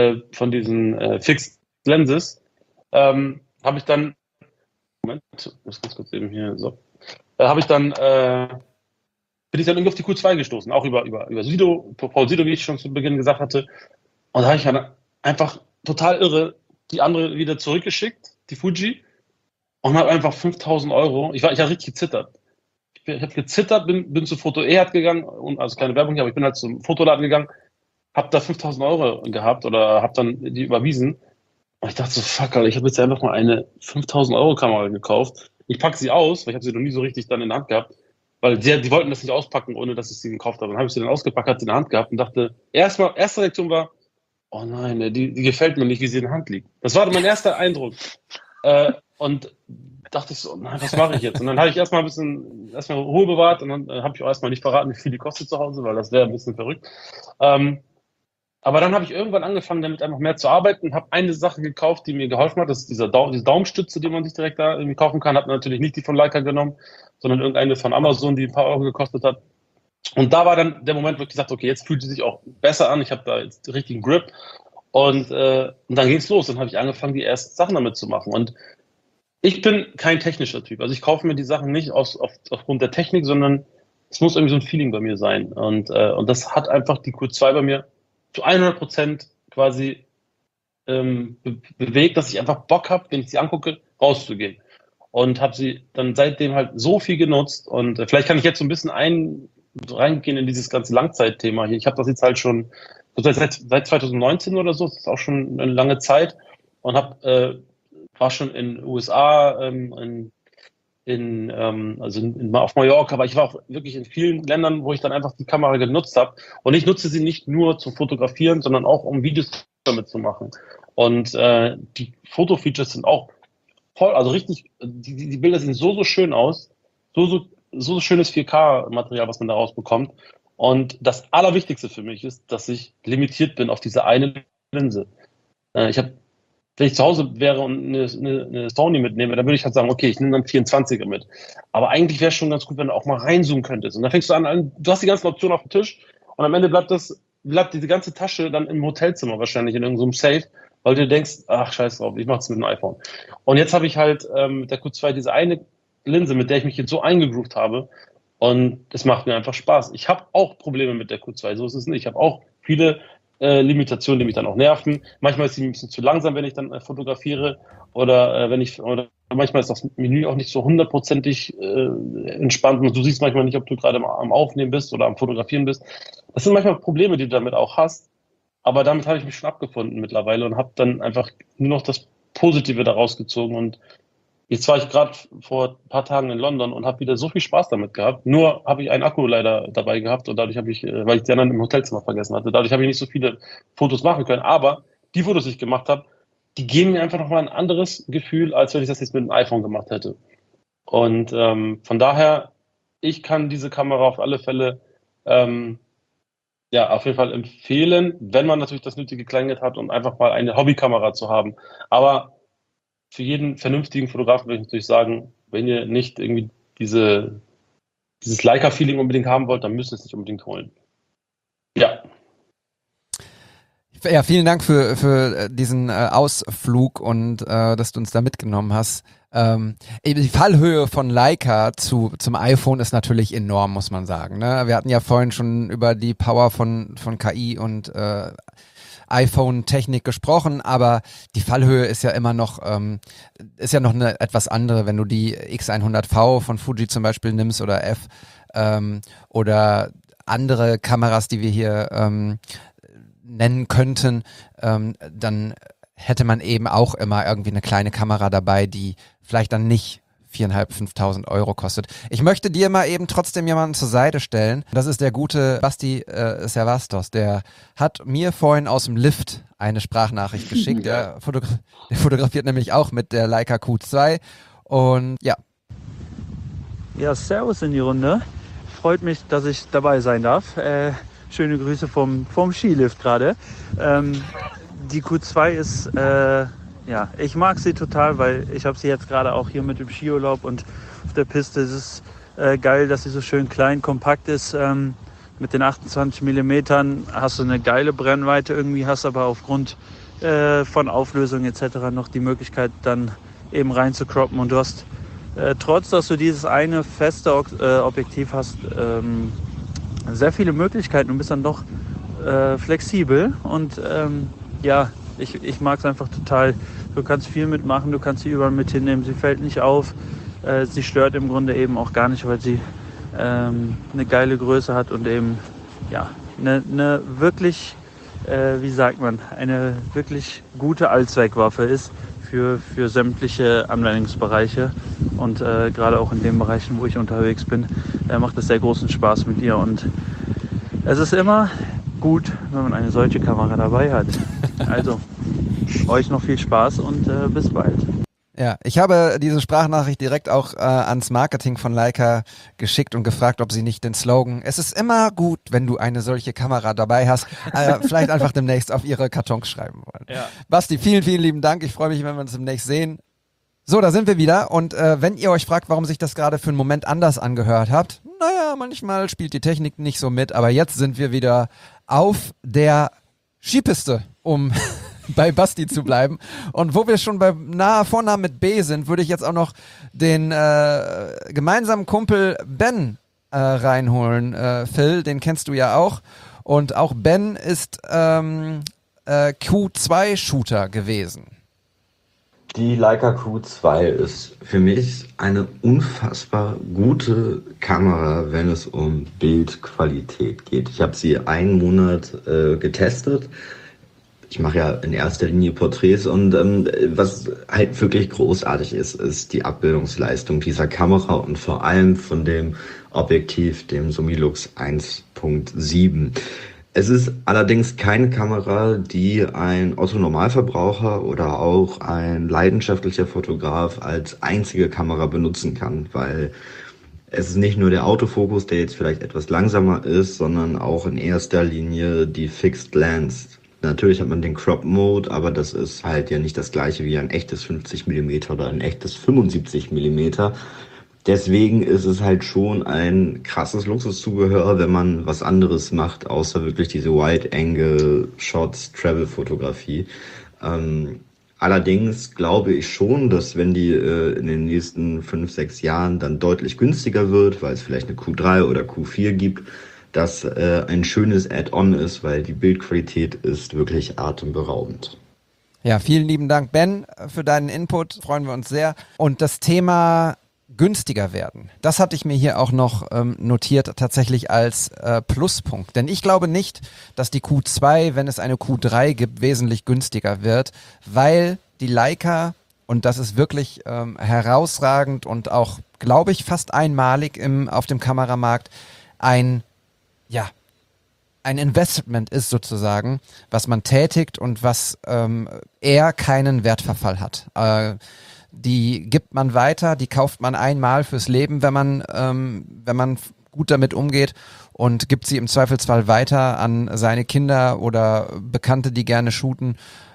[SPEAKER 15] Fixed Lenses, habe ich dann, Moment, das ist ganz kurz eben hier, so, bin ich dann irgendwie auf die Q2 gestoßen, auch über Sido, Paul Sido, wie ich schon zu Beginn gesagt hatte. Und da habe ich dann einfach total irre die andere wieder zurückgeschickt, die Fuji, und habe einfach 5.000 €, ich habe richtig gezittert. Ich habe gezittert, bin zu Foto Erd gegangen, also keine Werbung hier, aber ich bin halt zum Fotoladen gegangen, habe da 5.000 € gehabt oder habe dann die überwiesen. Und ich dachte so, fuck, Alter, ich habe jetzt einfach mal eine 5.000 € Kamera gekauft. Ich packe sie aus, weil ich habe sie noch nie so richtig dann in der Hand gehabt, weil die wollten das nicht auspacken, ohne dass ich sie gekauft habe. Dann habe ich sie dann ausgepackt, hatte sie in der Hand gehabt und dachte, erste Reaktion war, oh nein, die gefällt mir nicht, wie sie in der Hand liegt. Das war mein erster Eindruck. Und dachte ich so, nein, was mache ich jetzt? Und dann habe ich erstmal Ruhe bewahrt und dann habe ich auch erstmal nicht verraten, wie viel die kostet zu Hause, weil das wäre ein bisschen verrückt. Aber dann habe ich irgendwann angefangen, damit einfach mehr zu arbeiten, habe eine Sache gekauft, die mir geholfen hat. Das ist diese Daumenstütze, die man sich direkt da irgendwie kaufen kann. Habe natürlich nicht die von Leica genommen, sondern irgendeine von Amazon, die ein paar Euro gekostet hat. Und da war dann der Moment, wo ich gesagt habe, okay, jetzt fühlt sie sich auch besser an. Ich habe da jetzt den richtigen Grip. Und dann ging es los. Dann habe ich angefangen, die ersten Sachen damit zu machen. Und ich bin kein technischer Typ. Also ich kaufe mir die Sachen nicht aufgrund der Technik, sondern es muss irgendwie so ein Feeling bei mir sein. Und das hat einfach die Q2 bei mir zu 100% quasi bewegt, dass ich einfach Bock habe, wenn ich sie angucke, rauszugehen. Und habe sie dann seitdem halt so viel genutzt. Und vielleicht kann ich jetzt so ein bisschen reingehen in dieses ganze Langzeitthema hier. Ich habe das jetzt halt schon seit 2019 oder so, das ist auch schon eine lange Zeit, und war schon in den USA, auf Mallorca, aber ich war auch wirklich in vielen Ländern, wo ich dann einfach die Kamera genutzt habe. Und ich nutze sie nicht nur zum Fotografieren, sondern auch, um Videos damit zu machen. Und die Fotofeatures sind auch voll, also richtig, die Bilder sehen so schön aus, so schönes 4K-Material, was man da rausbekommt. Und das Allerwichtigste für mich ist, dass ich limitiert bin auf diese eine Linse. Wenn ich zu Hause wäre und eine Sony mitnehme, dann würde ich halt sagen, okay, ich nehme dann 24er mit. Aber eigentlich wäre es schon ganz gut, wenn du auch mal reinzoomen könntest. Und dann fängst du an, du hast die ganzen Optionen auf dem Tisch und am Ende bleibt diese ganze Tasche dann im Hotelzimmer wahrscheinlich in irgendeinem Safe, weil du denkst, ach, scheiß drauf, ich mach's mit dem iPhone. Und jetzt habe ich halt mit der Q2 diese eine Linse, mit der ich mich jetzt so eingegroovt habe, und es macht mir einfach Spaß. Ich habe auch Probleme mit der Q2, so ist es nicht. Ich habe auch viele Limitationen, die mich dann auch nerven. Manchmal ist sie ein bisschen zu langsam, wenn ich dann fotografiere, oder manchmal ist das Menü auch nicht so 100%ig entspannt und du siehst manchmal nicht, ob du gerade am Aufnehmen bist oder am Fotografieren bist. Das sind manchmal Probleme, die du damit auch hast, aber damit habe ich mich schon abgefunden mittlerweile und habe dann einfach nur noch das Positive daraus gezogen. Und jetzt war ich gerade vor ein paar Tagen in London und habe wieder so viel Spaß damit gehabt. Nur habe ich einen Akku leider dabei gehabt und dadurch habe ich, weil ich die anderen im Hotelzimmer vergessen hatte, dadurch habe ich nicht so viele Fotos machen können. Aber die Fotos, die ich gemacht habe, die geben mir einfach nochmal ein anderes Gefühl, als wenn ich das jetzt mit einem iPhone gemacht hätte. Und von daher, ich kann diese Kamera auf alle Fälle auf jeden Fall empfehlen, wenn man natürlich das nötige Kleingeld hat, um einfach mal eine Hobbykamera zu haben. Aber für jeden vernünftigen Fotografen würde ich natürlich sagen, wenn ihr nicht irgendwie dieses Leica-Feeling unbedingt haben wollt, dann müsst ihr es nicht unbedingt holen. Ja.
[SPEAKER 12] Ja, vielen Dank für diesen Ausflug und dass du uns da mitgenommen hast. Die Fallhöhe von Leica zum iPhone ist natürlich enorm, muss man sagen. Ne? Wir hatten ja vorhin schon über die Power von KI und iPhone-Technik gesprochen, aber die Fallhöhe ist ja immer noch, eine etwas andere, wenn du die X100V von Fuji zum Beispiel nimmst oder F oder andere Kameras, die wir hier nennen könnten, dann hätte man eben auch immer irgendwie eine kleine Kamera dabei, die vielleicht dann nicht 4.500, 5.000 Euro kostet. Ich möchte dir mal eben trotzdem jemanden zur Seite stellen. Das ist der gute Basti Servastos. Der hat mir vorhin aus dem Lift eine Sprachnachricht geschickt. Der fotografiert nämlich auch mit der Leica Q2. Und ja.
[SPEAKER 16] Ja, servus in die Runde. Freut mich, dass ich dabei sein darf. Schöne Grüße vom Skilift gerade. Die Q2 ist, ich mag sie total, weil ich habe sie jetzt gerade auch hier mit dem Skiurlaub und auf der Piste. Es ist geil, dass sie so schön klein, kompakt ist. Mit den 28 mm hast du eine geile Brennweite irgendwie, hast aber aufgrund von Auflösung etc. noch die Möglichkeit dann eben rein zu croppen. Und du hast, trotz dass du dieses eine feste Objektiv hast, sehr viele Möglichkeiten und bist dann doch flexibel und ich mag es einfach total. Du kannst viel mitmachen, du kannst sie überall mit hinnehmen, sie fällt nicht auf, sie stört im Grunde eben auch gar nicht, weil sie eine geile Größe hat und eben eine wirklich, eine wirklich gute Allzweckwaffe ist für sämtliche Anwendungsbereiche und gerade auch in den Bereichen, wo ich unterwegs bin, macht es sehr großen Spaß mit ihr und es ist immer gut, wenn man eine solche Kamera dabei hat. Also, euch noch viel Spaß und bis bald.
[SPEAKER 12] Ja, ich habe diese Sprachnachricht direkt auch ans Marketing von Leica geschickt und gefragt, ob sie nicht den Slogan "Es ist immer gut, wenn du eine solche Kamera dabei hast", vielleicht einfach demnächst auf ihre Kartons schreiben wollen. Ja. Basti, vielen, vielen lieben Dank. Ich freue mich, wenn wir uns demnächst sehen. So, da sind wir wieder. Und wenn ihr euch fragt, warum sich das gerade für einen Moment anders angehört habt, naja, manchmal spielt die Technik nicht so mit, aber jetzt sind wir wieder auf der Skipiste, um bei Basti zu bleiben. Und wo wir schon beim Vornamen mit B sind, würde ich jetzt auch noch den gemeinsamen Kumpel Ben reinholen. Phil, den kennst du ja auch. Und auch Ben ist Q2-Shooter gewesen.
[SPEAKER 17] Die Leica Q2 ist für mich eine unfassbar gute Kamera, wenn es um Bildqualität geht. Ich habe sie einen Monat getestet. Ich mache ja in erster Linie Porträts und was halt wirklich großartig ist, ist die Abbildungsleistung dieser Kamera und vor allem von dem Objektiv, dem Summilux 1.7. Es ist allerdings keine Kamera, die ein Otto-Normalverbraucher oder auch ein leidenschaftlicher Fotograf als einzige Kamera benutzen kann, weil es ist nicht nur der Autofokus, der jetzt vielleicht etwas langsamer ist, sondern auch in erster Linie die Fixed Lens. Natürlich hat man den Crop Mode, aber das ist halt ja nicht das gleiche wie ein echtes 50 mm oder ein echtes 75 mm. Deswegen ist es halt schon ein krasses Luxuszubehör, wenn man was anderes macht, außer wirklich diese Wide-Angle-Shots, Travel-Fotografie. Allerdings glaube ich schon, dass wenn die in den nächsten 5-6 Jahren dann deutlich günstiger wird, weil es vielleicht eine Q3 oder Q4 gibt, das ein schönes Add-on ist, weil die Bildqualität ist wirklich atemberaubend.
[SPEAKER 12] Ja, vielen lieben Dank, Ben, für deinen Input. Freuen wir uns sehr. Und das Thema günstiger werden, das hatte ich mir hier auch noch notiert, tatsächlich als Pluspunkt. Denn ich glaube nicht, dass die Q2, wenn es eine Q3 gibt, wesentlich günstiger wird, weil die Leica, und das ist wirklich herausragend und auch, glaube ich, fast einmalig auf dem Kameramarkt, ein Investment ist sozusagen, was man tätigt und was eher keinen Wertverfall hat. Die gibt man weiter, die kauft man einmal fürs Leben, wenn man gut damit umgeht, und gibt sie im Zweifelsfall weiter an seine Kinder oder Bekannte, die gerne shooten,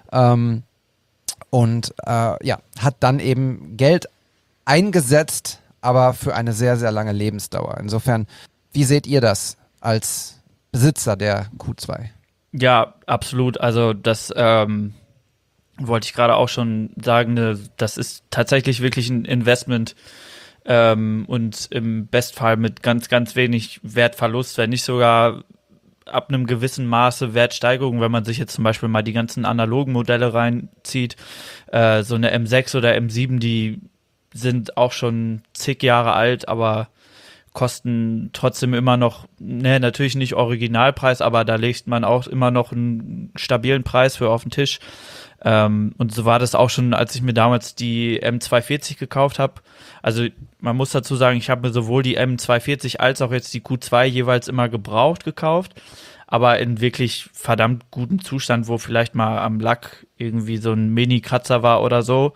[SPEAKER 12] und hat dann eben Geld eingesetzt, aber für eine sehr, sehr lange Lebensdauer. Insofern, wie seht ihr das als Besitzer der Q2?
[SPEAKER 14] Ja, absolut. Also das wollte ich gerade auch schon sagen, das ist tatsächlich wirklich ein Investment und im Bestfall mit ganz, ganz wenig Wertverlust, wenn nicht sogar ab einem gewissen Maße Wertsteigerung, wenn man sich jetzt zum Beispiel mal die ganzen analogen Modelle reinzieht, so eine M6 oder M7, die sind auch schon zig Jahre alt, aber kosten trotzdem immer noch, natürlich nicht Originalpreis, aber da legt man auch immer noch einen stabilen Preis für auf den Tisch. Und so war das auch schon, als ich mir damals die M240 gekauft habe. Also man muss dazu sagen, ich habe mir sowohl die M240 als auch jetzt die Q2 jeweils immer gebraucht gekauft, aber in wirklich verdammt gutem Zustand, wo vielleicht mal am Lack irgendwie so ein Mini-Kratzer war oder so.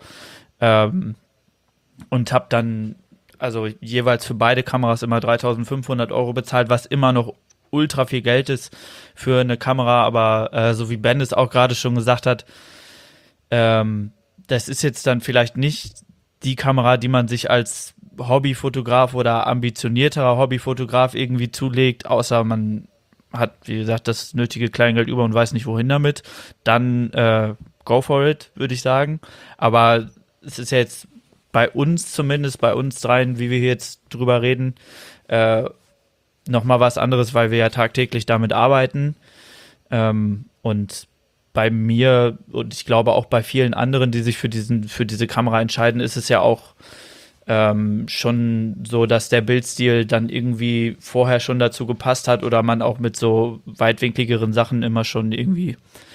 [SPEAKER 14] Und habe dann also jeweils für beide Kameras immer 3.500 € bezahlt, was immer noch ultra viel Geld ist für eine Kamera, aber so wie Ben es auch gerade schon gesagt hat, das ist jetzt dann vielleicht nicht die Kamera, die man sich als Hobbyfotograf oder ambitionierterer Hobbyfotograf irgendwie zulegt, außer man hat, wie gesagt, das nötige Kleingeld über und weiß nicht, wohin damit, dann go for it, würde ich sagen. Aber es ist ja jetzt bei uns zumindest, bei uns dreien, wie wir hier jetzt drüber reden, nochmal was anderes, weil wir ja tagtäglich damit arbeiten. Und bei mir und ich glaube auch bei vielen anderen, die sich für diese Kamera entscheiden, ist es ja auch schon so, dass der Bildstil dann irgendwie vorher schon dazu gepasst hat oder man auch mit so weitwinkligeren Sachen immer schon irgendwie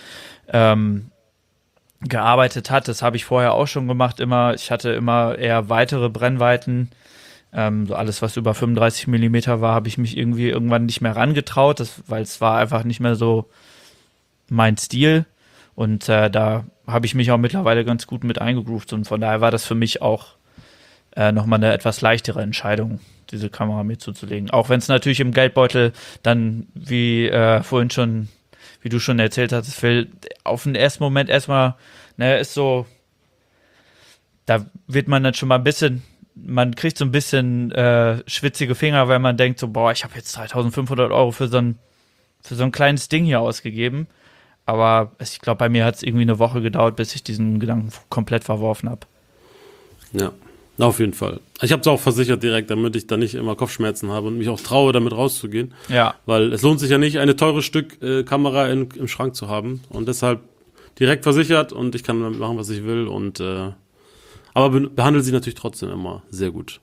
[SPEAKER 14] gearbeitet hat. Das habe ich vorher auch schon gemacht immer. Ich hatte immer eher weitere Brennweiten. So alles, was über 35 mm war, habe ich mich irgendwie irgendwann nicht mehr rangetraut, weil es war einfach nicht mehr so mein Stil. Und da habe ich mich auch mittlerweile ganz gut mit eingegroovt. Und von daher war das für mich auch nochmal eine etwas leichtere Entscheidung, diese Kamera mir zuzulegen. Auch wenn es natürlich im Geldbeutel dann, wie vorhin schon, wie du schon erzählt hast, Phil, auf den ersten Moment erstmal, ist so, da wird man dann schon mal ein bisschen, man kriegt so ein bisschen schwitzige Finger, weil man denkt so, boah, ich habe jetzt 3.500 € für so ein kleines Ding hier ausgegeben. Aber ich glaube, bei mir hat es irgendwie eine Woche gedauert, bis ich diesen Gedanken komplett verworfen habe.
[SPEAKER 9] Ja, auf jeden Fall. Ich habe es auch versichert direkt, damit ich da nicht immer Kopfschmerzen habe und mich auch traue, damit rauszugehen. Ja. Weil es lohnt sich ja nicht, eine teure Stück Kamera im Schrank zu haben. Und deshalb direkt versichert und ich kann damit machen, was ich will. Und aber behandle sie natürlich trotzdem immer sehr gut.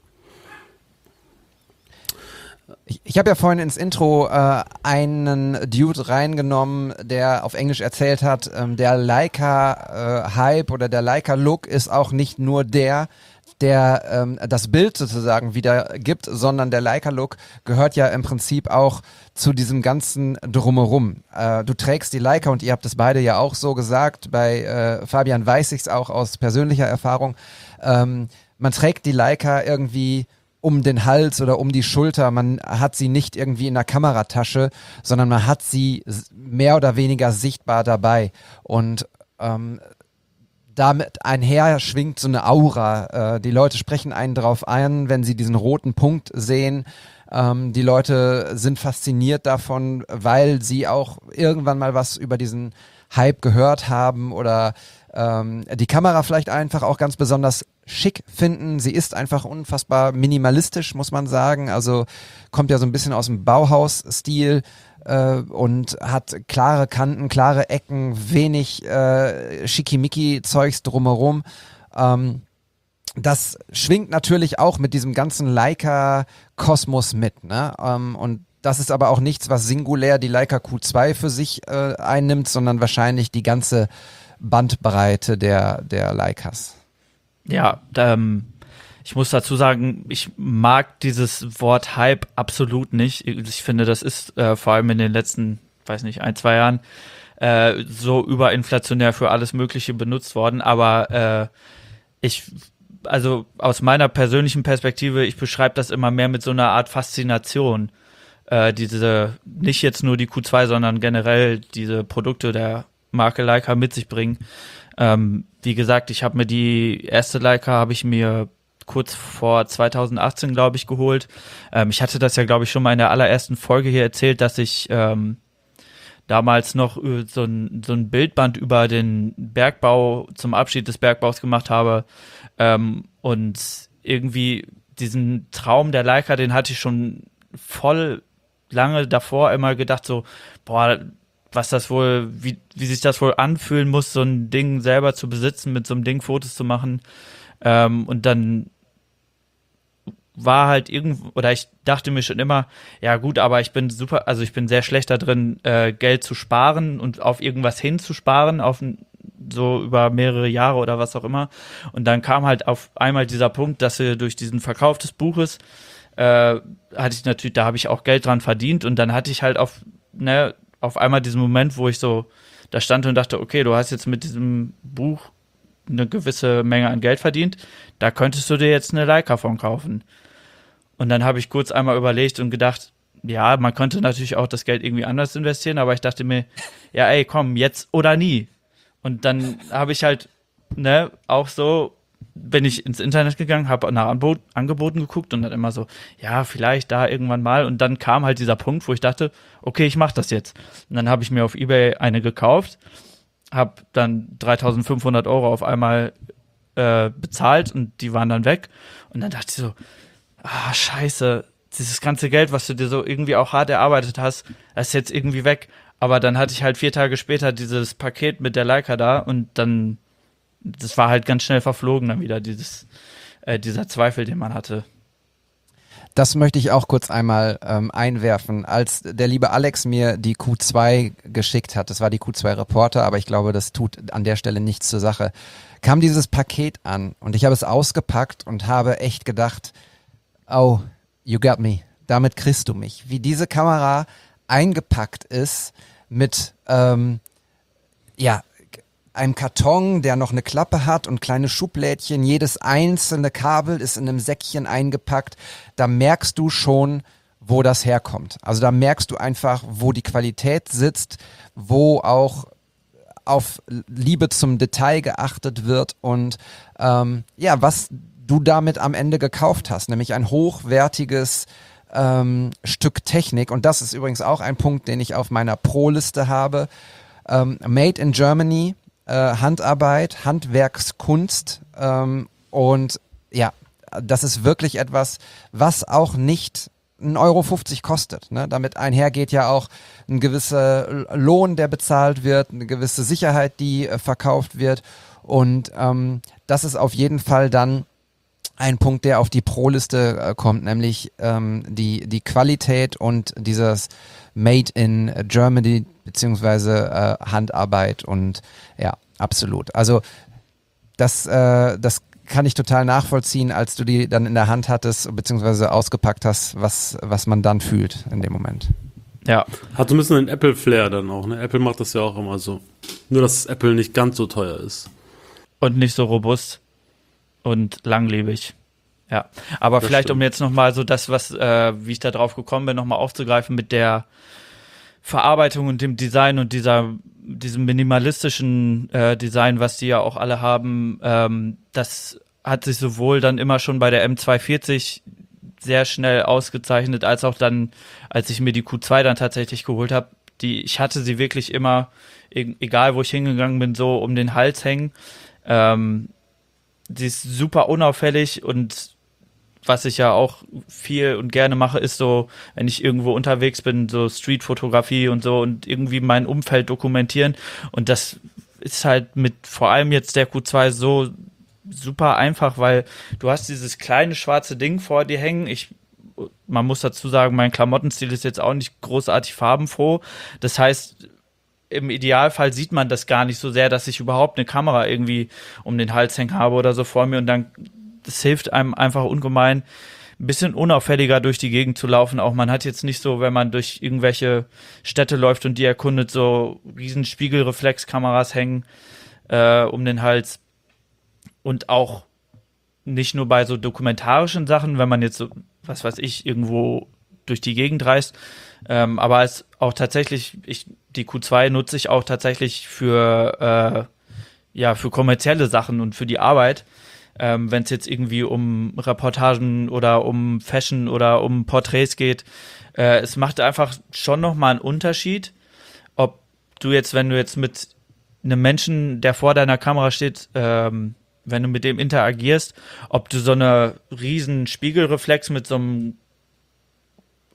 [SPEAKER 12] Ich habe ja vorhin ins Intro einen Dude reingenommen, der auf Englisch erzählt hat, der Leica-Hype oder der Leica-Look ist auch nicht nur der das Bild sozusagen wiedergibt, sondern der Leica-Look gehört ja im Prinzip auch zu diesem ganzen Drumherum. Du trägst die Leica und ihr habt es beide ja auch so gesagt, bei Fabian weiß ich es auch aus persönlicher Erfahrung, man trägt die Leica irgendwie um den Hals oder um die Schulter, man hat sie nicht irgendwie in der Kameratasche, sondern man hat sie mehr oder weniger sichtbar dabei und damit einher schwingt so eine Aura. Die Leute sprechen einen drauf ein, wenn sie diesen roten Punkt sehen. Die Leute sind fasziniert davon, weil sie auch irgendwann mal was über diesen Hype gehört haben oder die Kamera vielleicht einfach auch ganz besonders schick finden. Sie ist einfach unfassbar minimalistisch, muss man sagen. Also kommt ja so ein bisschen aus dem Bauhaus-Stil und hat klare Kanten, klare Ecken, wenig Schickimicki-Zeugs drumherum. Das schwingt natürlich auch mit diesem ganzen Leica-Kosmos mit, ne? Und das ist aber auch nichts, was singulär die Leica Q2 für sich einnimmt, sondern wahrscheinlich die ganze Bandbreite der Leicas. Ja,
[SPEAKER 14] ich muss dazu sagen, ich mag dieses Wort Hype absolut nicht. Ich finde, das ist vor allem in den letzten, 1-2 Jahren so überinflationär für alles Mögliche benutzt worden. Aber also aus meiner persönlichen Perspektive, ich beschreibe das immer mehr mit so einer Art Faszination. Nicht jetzt nur die Q2, sondern generell diese Produkte der Marke Leica mit sich bringen. Wie gesagt, ich habe mir die erste Leica, habe ich mir kurz vor 2018, glaube ich, geholt. Ich hatte das ja, glaube ich, schon mal in der allerersten Folge hier erzählt, dass ich damals noch so ein Bildband über den Bergbau, zum Abschied des Bergbaus gemacht habe. Und irgendwie diesen Traum der Leica, den hatte ich schon voll lange davor immer gedacht so, boah, was das wohl, wie sich das wohl anfühlen muss, so ein Ding selber zu besitzen, mit so einem Ding Fotos zu machen. Und dann war halt irgendwo, oder ich dachte mir schon immer, ja gut, aber ich bin sehr schlecht da drin, Geld zu sparen und auf irgendwas hinzusparen, so über mehrere Jahre oder was auch immer. Und dann kam halt auf einmal dieser Punkt, dass wir durch diesen Verkauf des Buches da habe ich auch Geld dran verdient und dann hatte ich halt auf einmal diesen Moment, wo ich so da stand und dachte, okay, du hast jetzt mit diesem Buch eine gewisse Menge an Geld verdient, da könntest du dir jetzt eine Leica von kaufen. Und dann habe ich kurz einmal überlegt und gedacht, ja, man könnte natürlich auch das Geld irgendwie anders investieren, aber ich dachte mir, ja ey, komm, jetzt oder nie. Und dann habe ich halt, auch so, bin ich ins Internet gegangen, habe nach Angeboten geguckt und dann immer so, ja, vielleicht da irgendwann mal. Und dann kam halt dieser Punkt, wo ich dachte, okay, ich mache das jetzt. Und dann habe ich mir auf eBay eine gekauft, habe dann 3.500 € auf einmal bezahlt und die waren dann weg. Und dann dachte ich so, scheiße, dieses ganze Geld, was du dir so irgendwie auch hart erarbeitet hast, das ist jetzt irgendwie weg. Aber dann hatte ich halt 4 Tage später dieses Paket mit der Leica da und dann, das war halt ganz schnell verflogen dann wieder, dieser Zweifel, den man hatte.
[SPEAKER 12] Das möchte ich auch kurz einmal einwerfen. Als der liebe Alex mir die Q2 geschickt hat, das war die Q2 Reporter, aber ich glaube, das tut an der Stelle nichts zur Sache, kam dieses Paket an und ich habe es ausgepackt und habe echt gedacht, oh, you got me, damit kriegst du mich. Wie diese Kamera eingepackt ist mit einem Karton, der noch eine Klappe hat und kleine Schublädchen. Jedes einzelne Kabel ist in einem Säckchen eingepackt. Da merkst du schon, wo das herkommt. Also da merkst du einfach, wo die Qualität sitzt, wo auch auf Liebe zum Detail geachtet wird und was du damit am Ende gekauft hast, nämlich ein hochwertiges Stück Technik. Und das ist übrigens auch ein Punkt, den ich auf meiner Pro-Liste habe. Made in Germany, Handarbeit, Handwerkskunst und ja, das ist wirklich etwas, was auch nicht 1,50 € kostet. Ne? Damit einhergeht ja auch ein gewisser Lohn, der bezahlt wird, eine gewisse Sicherheit, die verkauft wird und das ist auf jeden Fall dann ein Punkt, der auf die Pro-Liste kommt, nämlich die Qualität und dieses Made in Germany beziehungsweise Handarbeit und ja, absolut. Also das kann ich total nachvollziehen, als du die dann in der Hand hattest beziehungsweise ausgepackt hast, was man dann fühlt in dem Moment.
[SPEAKER 9] Ja. Hat so ein bisschen einen Apple-Flair dann auch, ne? Apple macht das ja auch immer so. Nur, dass Apple nicht ganz so teuer ist.
[SPEAKER 14] Und nicht so robust. Und langlebig. Ja, aber das vielleicht, stimmt. Um jetzt nochmal so das, wie ich da drauf gekommen bin, nochmal aufzugreifen mit der Verarbeitung und dem Design und diesem minimalistischen Design, was die ja auch alle haben, das hat sich sowohl dann immer schon bei der M240 sehr schnell ausgezeichnet, als auch dann, als ich mir die Q2 dann tatsächlich geholt habe. Ich hatte sie wirklich immer, egal wo ich hingegangen bin, so um den Hals hängen. Die ist super unauffällig und was ich ja auch viel und gerne mache, ist so, wenn ich irgendwo unterwegs bin, so Streetfotografie und so und irgendwie mein Umfeld dokumentieren. Und das ist halt mit vor allem jetzt der Q2 so super einfach, weil du hast dieses kleine schwarze Ding vor dir hängen. Man muss dazu sagen, mein Klamottenstil ist jetzt auch nicht großartig farbenfroh. Das heißt, im Idealfall sieht man das gar nicht so sehr, dass ich überhaupt eine Kamera irgendwie um den Hals hängen habe oder so vor mir und dann, das hilft einem einfach ungemein, ein bisschen unauffälliger durch die Gegend zu laufen. Auch man hat jetzt nicht so, wenn man durch irgendwelche Städte läuft und die erkundet, so riesen Spiegelreflexkameras hängen um den Hals und auch nicht nur bei so dokumentarischen Sachen, wenn man jetzt so, was weiß ich, irgendwo durch die Gegend reist, aber es auch tatsächlich, die Q2 nutze ich auch tatsächlich für kommerzielle Sachen und für die Arbeit, wenn es jetzt irgendwie um Reportagen oder um Fashion oder um Porträts geht. Es macht einfach schon nochmal einen Unterschied, ob du jetzt, wenn du jetzt mit einem Menschen, der vor deiner Kamera steht, wenn du mit dem interagierst, ob du so eine riesen Spiegelreflex mit so einem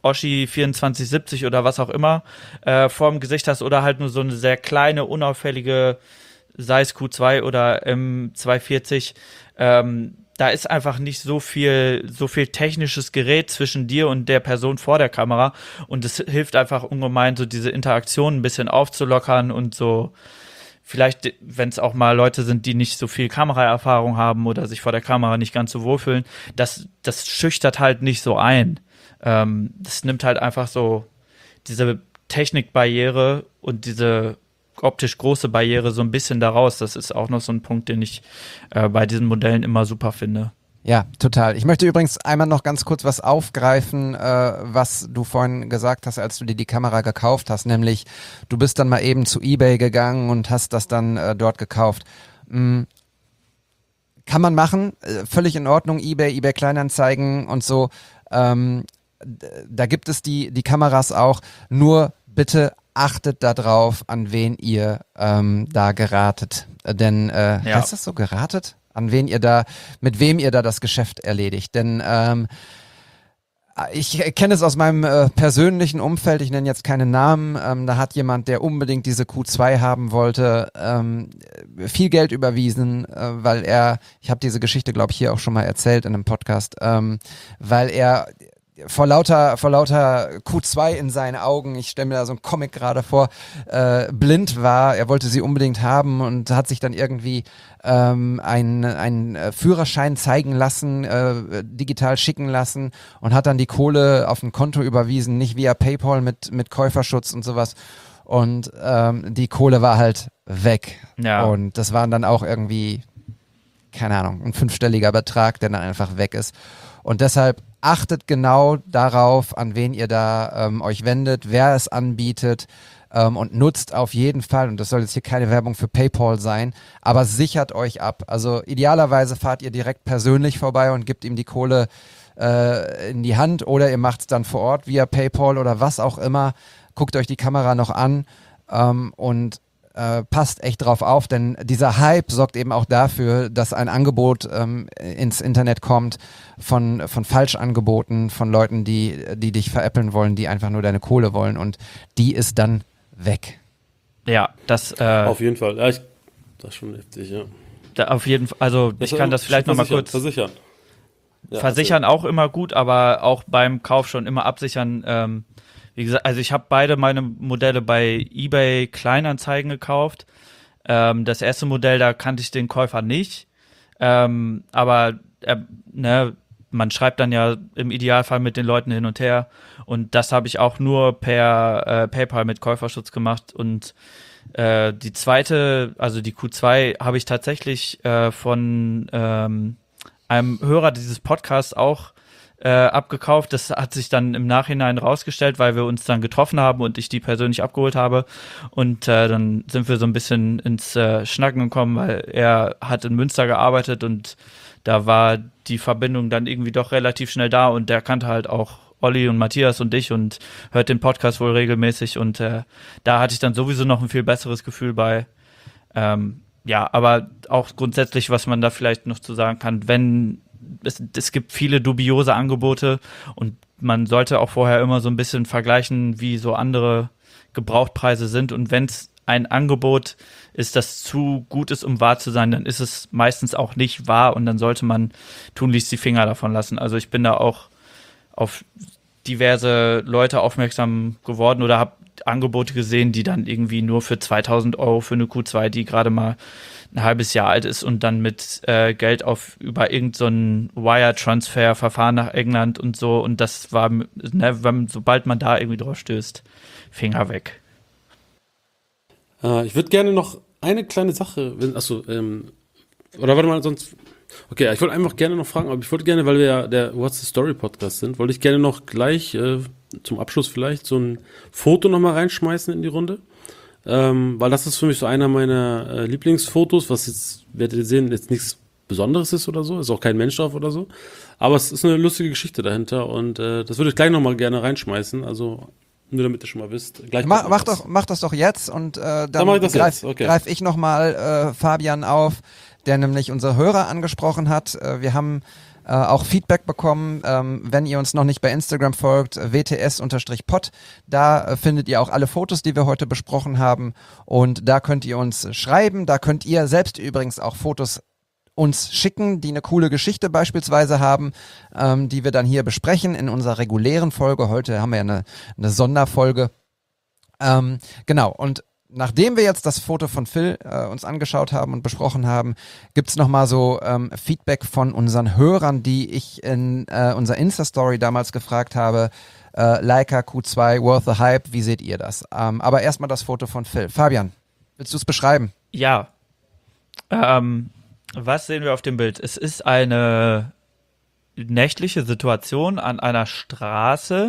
[SPEAKER 14] Oschi 2470 oder was auch immer vorm Gesicht hast oder halt nur so eine sehr kleine, unauffällige, sei es Q2 oder M240, da ist einfach nicht so viel technisches Gerät zwischen dir und der Person vor der Kamera und es hilft einfach ungemein, so diese Interaktion ein bisschen aufzulockern und so vielleicht, wenn es auch mal Leute sind, die nicht so viel Kameraerfahrung haben oder sich vor der Kamera nicht ganz so wohlfühlen, das schüchtert halt nicht so ein. Das nimmt halt einfach so diese Technikbarriere und diese optisch große Barriere so ein bisschen daraus. Das ist auch noch so ein Punkt, den ich bei diesen Modellen immer super finde.
[SPEAKER 12] Ja, total. Ich möchte übrigens einmal noch ganz kurz was aufgreifen, was du vorhin gesagt hast, als du dir die Kamera gekauft hast, nämlich du bist dann mal eben zu eBay gegangen und hast das dann dort gekauft. Kann man machen, völlig in Ordnung, eBay Kleinanzeigen und so. Da gibt es die Kameras auch, nur bitte achtet darauf, an wen ihr da geratet. Denn, heißt das so, geratet? An wen ihr da, mit wem ihr da das Geschäft erledigt. Denn ich kenne es aus meinem persönlichen Umfeld, ich nenne jetzt keine Namen, da hat jemand, der unbedingt diese Q2 haben wollte, viel Geld überwiesen, weil ich habe diese Geschichte, glaube ich, hier auch schon mal erzählt in einem Podcast, weil er vor lauter Q2 in seinen Augen, ich stelle mir da so einen Comic gerade vor, blind war. Er wollte sie unbedingt haben und hat sich dann irgendwie einen Führerschein zeigen lassen, digital schicken lassen und hat dann die Kohle auf ein Konto überwiesen, nicht via PayPal mit Käuferschutz und sowas. Und die Kohle war halt weg.
[SPEAKER 14] Ja.
[SPEAKER 12] Und das waren dann auch irgendwie, keine Ahnung, ein 5-stelliger Betrag, der dann einfach weg ist. Und deshalb achtet genau darauf, an wen ihr da euch wendet, wer es anbietet und nutzt auf jeden Fall, und das soll jetzt hier keine Werbung für PayPal sein, aber sichert euch ab. Also idealerweise fahrt ihr direkt persönlich vorbei und gebt ihm die Kohle in die Hand oder ihr macht es dann vor Ort via PayPal oder was auch immer. Guckt euch die Kamera noch an und passt echt drauf auf, denn dieser Hype sorgt eben auch dafür, dass ein Angebot ins Internet kommt von Falschangeboten, von Leuten, die dich veräppeln wollen, die einfach nur deine Kohle wollen und die ist dann weg.
[SPEAKER 14] Ja, das
[SPEAKER 9] auf jeden Fall. Ja, das ist schon heftig, ja.
[SPEAKER 14] Auf jeden Fall, also ich kann das vielleicht nochmal kurz
[SPEAKER 9] versichern. Ja,
[SPEAKER 14] versichern auch immer gut, aber auch beim Kauf schon immer absichern. Wie gesagt, also ich habe beide meine Modelle bei eBay Kleinanzeigen gekauft. Das erste Modell, da kannte ich den Käufer nicht. Aber man schreibt dann ja im Idealfall mit den Leuten hin und her. Und das habe ich auch nur per PayPal mit Käuferschutz gemacht. Und die zweite, also die Q2, habe ich tatsächlich von einem Hörer dieses Podcasts auch abgekauft. Das hat sich dann im Nachhinein rausgestellt, weil wir uns dann getroffen haben und ich die persönlich abgeholt habe. Und dann sind wir so ein bisschen ins Schnacken gekommen, weil er hat in Münster gearbeitet und da war die Verbindung dann irgendwie doch relativ schnell da und der kannte halt auch Olli und Matthias und dich und hört den Podcast wohl regelmäßig und da hatte ich dann sowieso noch ein viel besseres Gefühl bei. Ja, aber auch grundsätzlich, was man da vielleicht noch zu sagen kann, wenn es gibt viele dubiose Angebote und man sollte auch vorher immer so ein bisschen vergleichen, wie so andere Gebrauchtpreise sind. Und wenn es ein Angebot ist, das zu gut ist, um wahr zu sein, dann ist es meistens auch nicht wahr und dann sollte man tunlichst die Finger davon lassen. Also ich bin da auch auf diverse Leute aufmerksam geworden oder habe Angebote gesehen, die dann irgendwie nur für 2.000 € für eine Q2, die gerade mal ein halbes Jahr alt ist und dann mit Geld über irgendein Wire-Transfer-Verfahren nach England und so und das war, sobald man da irgendwie drauf stößt, Finger weg.
[SPEAKER 9] Ich würde gerne noch eine kleine Sache, oder warte mal, sonst, okay, ich wollte einfach gerne noch fragen, aber ich wollte gerne, weil wir ja der What's the Story Podcast sind, wollte ich gerne noch gleich zum Abschluss vielleicht so ein Foto nochmal reinschmeißen in die Runde. Weil das ist für mich so einer meiner Lieblingsfotos, was jetzt, werdet ihr sehen, jetzt nichts Besonderes ist oder so, ist auch kein Mensch drauf oder so, aber es ist eine lustige Geschichte dahinter und das würde ich gleich nochmal gerne reinschmeißen, also nur damit ihr schon mal wisst. Mach
[SPEAKER 12] das doch jetzt und dann
[SPEAKER 9] greif
[SPEAKER 12] ich nochmal Fabian auf, der nämlich unsere Hörer angesprochen hat. Wir haben auch Feedback bekommen, wenn ihr uns noch nicht bei Instagram folgt, WTS_pod, da findet ihr auch alle Fotos, die wir heute besprochen haben und da könnt ihr uns schreiben, da könnt ihr selbst übrigens auch Fotos uns schicken, die eine coole Geschichte beispielsweise haben, die wir dann hier besprechen in unserer regulären Folge. Heute haben wir ja eine Sonderfolge. Genau, und nachdem wir jetzt das Foto von Phil uns angeschaut haben und besprochen haben, gibt's nochmal so Feedback von unseren Hörern, die ich in unserer Insta-Story damals gefragt habe. Leica Q2, worth the hype, wie seht ihr das? Aber erstmal das Foto von Phil. Fabian, willst du es beschreiben?
[SPEAKER 14] Ja. Was sehen wir auf dem Bild? Es ist eine nächtliche Situation an einer Straße.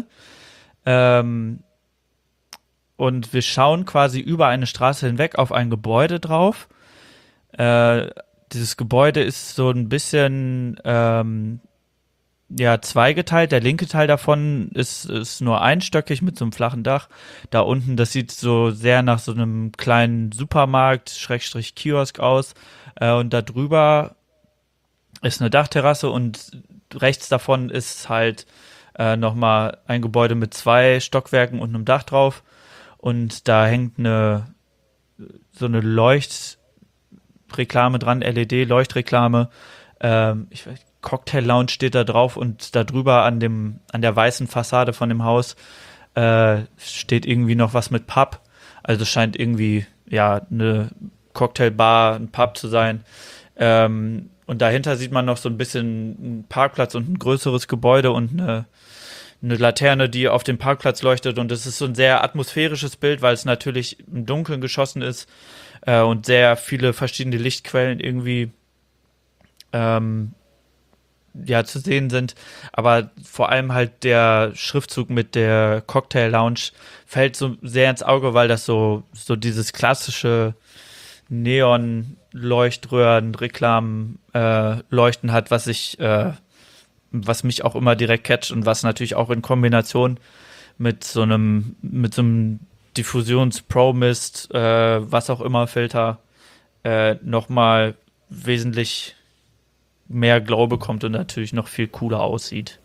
[SPEAKER 14] Und wir schauen quasi über eine Straße hinweg auf ein Gebäude drauf. Dieses Gebäude ist so ein bisschen zweigeteilt. Der linke Teil davon ist nur einstöckig mit so einem flachen Dach. Da unten, das sieht so sehr nach so einem kleinen Supermarkt, / Kiosk aus. Und da drüber ist eine Dachterrasse und rechts davon ist halt nochmal ein Gebäude mit 2 Stockwerken und einem Dach drauf. Und da hängt so eine Leuchtreklame dran, LED-Leuchtreklame. Cocktail Lounge steht da drauf und da drüber an der weißen Fassade von dem Haus steht irgendwie noch was mit Pub. Also scheint irgendwie eine Cocktailbar, ein Pub zu sein. Und dahinter sieht man noch so ein bisschen einen Parkplatz und ein größeres Gebäude und eine Laterne, die auf dem Parkplatz leuchtet, und es ist so ein sehr atmosphärisches Bild, weil es natürlich im Dunkeln geschossen ist und sehr viele verschiedene Lichtquellen irgendwie zu sehen sind, aber vor allem halt der Schriftzug mit der Cocktail Lounge fällt so sehr ins Auge, weil das so dieses klassische Neon-Leuchtröhren-Reklamen Leuchten hat, was mich auch immer direkt catcht und was natürlich auch in Kombination mit so einem Diffusions-Pro-Mist, was auch immer Filter, nochmal wesentlich mehr Glow bekommt und natürlich noch viel cooler aussieht.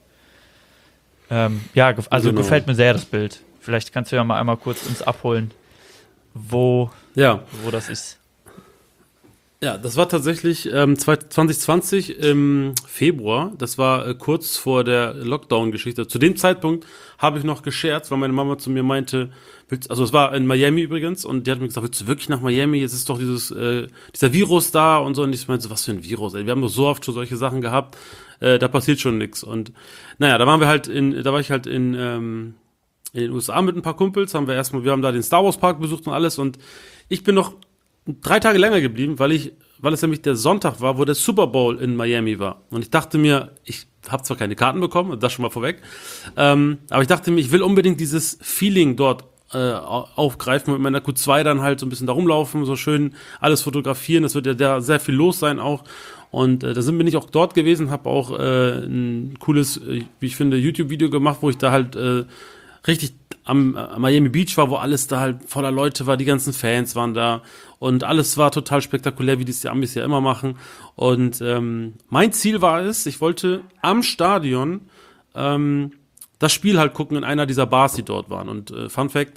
[SPEAKER 14] Gefällt mir sehr das Bild. Vielleicht kannst du ja mal einmal kurz uns abholen, wo das ist.
[SPEAKER 9] Ja, das war tatsächlich 2020 im Februar. Das war kurz vor der Lockdown-Geschichte. Zu dem Zeitpunkt habe ich noch gescherzt, weil meine Mama zu mir meinte, es war in Miami übrigens, und die hat mir gesagt, willst du wirklich nach Miami? Jetzt ist doch dieser Virus da und so. Und ich meinte so, was für ein Virus? Ey? Wir haben doch so oft schon solche Sachen gehabt. Da passiert schon nichts. Und naja, da war ich halt in den USA mit ein paar Kumpels. Wir haben da den Star Wars Park besucht und alles. Und ich bin noch 3 Tage länger geblieben, weil es nämlich der Sonntag war, wo der Super Bowl in Miami war. Und ich dachte mir, ich habe zwar keine Karten bekommen, das schon mal vorweg, aber ich dachte mir, ich will unbedingt dieses Feeling dort aufgreifen, mit meiner Q2 dann halt so ein bisschen da rumlaufen, so schön alles fotografieren, das wird ja da sehr viel los sein auch. Und da bin ich auch dort gewesen, habe auch ein cooles, wie ich finde, YouTube-Video gemacht, wo ich da halt richtig am Miami Beach war, wo alles da halt voller Leute war, die ganzen Fans waren da und alles war total spektakulär, wie die Amis ja immer machen. Und mein Ziel war es, ich wollte am Stadion das Spiel halt gucken in einer dieser Bars, die dort waren. Und Fun Fact,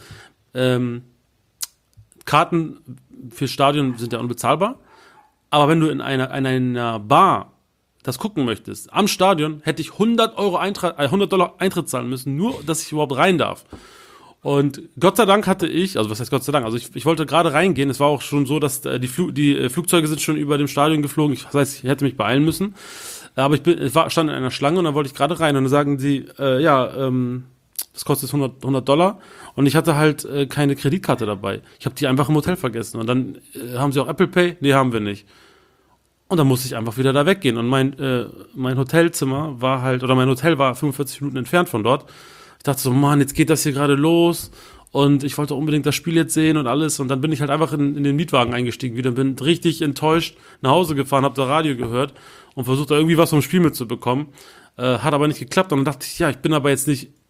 [SPEAKER 9] Karten fürs Stadion sind ja unbezahlbar, aber wenn du in einer Bar das gucken möchtest, am Stadion, hätte ich $100 Eintritt zahlen müssen, nur, dass ich überhaupt rein darf. Und Gott sei Dank was heißt Gott sei Dank? Also ich wollte gerade reingehen, es war auch schon so, dass die Flugzeuge sind schon über dem Stadion geflogen, das heißt, ich hätte mich beeilen müssen. Aber ich stand in einer Schlange und dann wollte ich gerade rein und dann sagen sie, das kostet $100 und ich hatte halt keine Kreditkarte dabei. Ich habe die einfach im Hotel vergessen und dann haben sie auch Apple Pay? Nee, haben wir nicht. Und dann musste ich einfach wieder da weggehen. Und mein Hotelzimmer mein Hotel war 45 Minuten entfernt von dort. Ich dachte so, Mann, jetzt geht das hier gerade los. Und ich wollte unbedingt das Spiel jetzt sehen und alles. Und dann bin ich halt einfach in den Mietwagen eingestiegen wieder. Bin richtig enttäuscht nach Hause gefahren, habe da Radio gehört und versucht da irgendwie was vom Spiel mitzubekommen. Hat aber nicht geklappt. Und dann dachte ich, ich bin aber jetzt nicht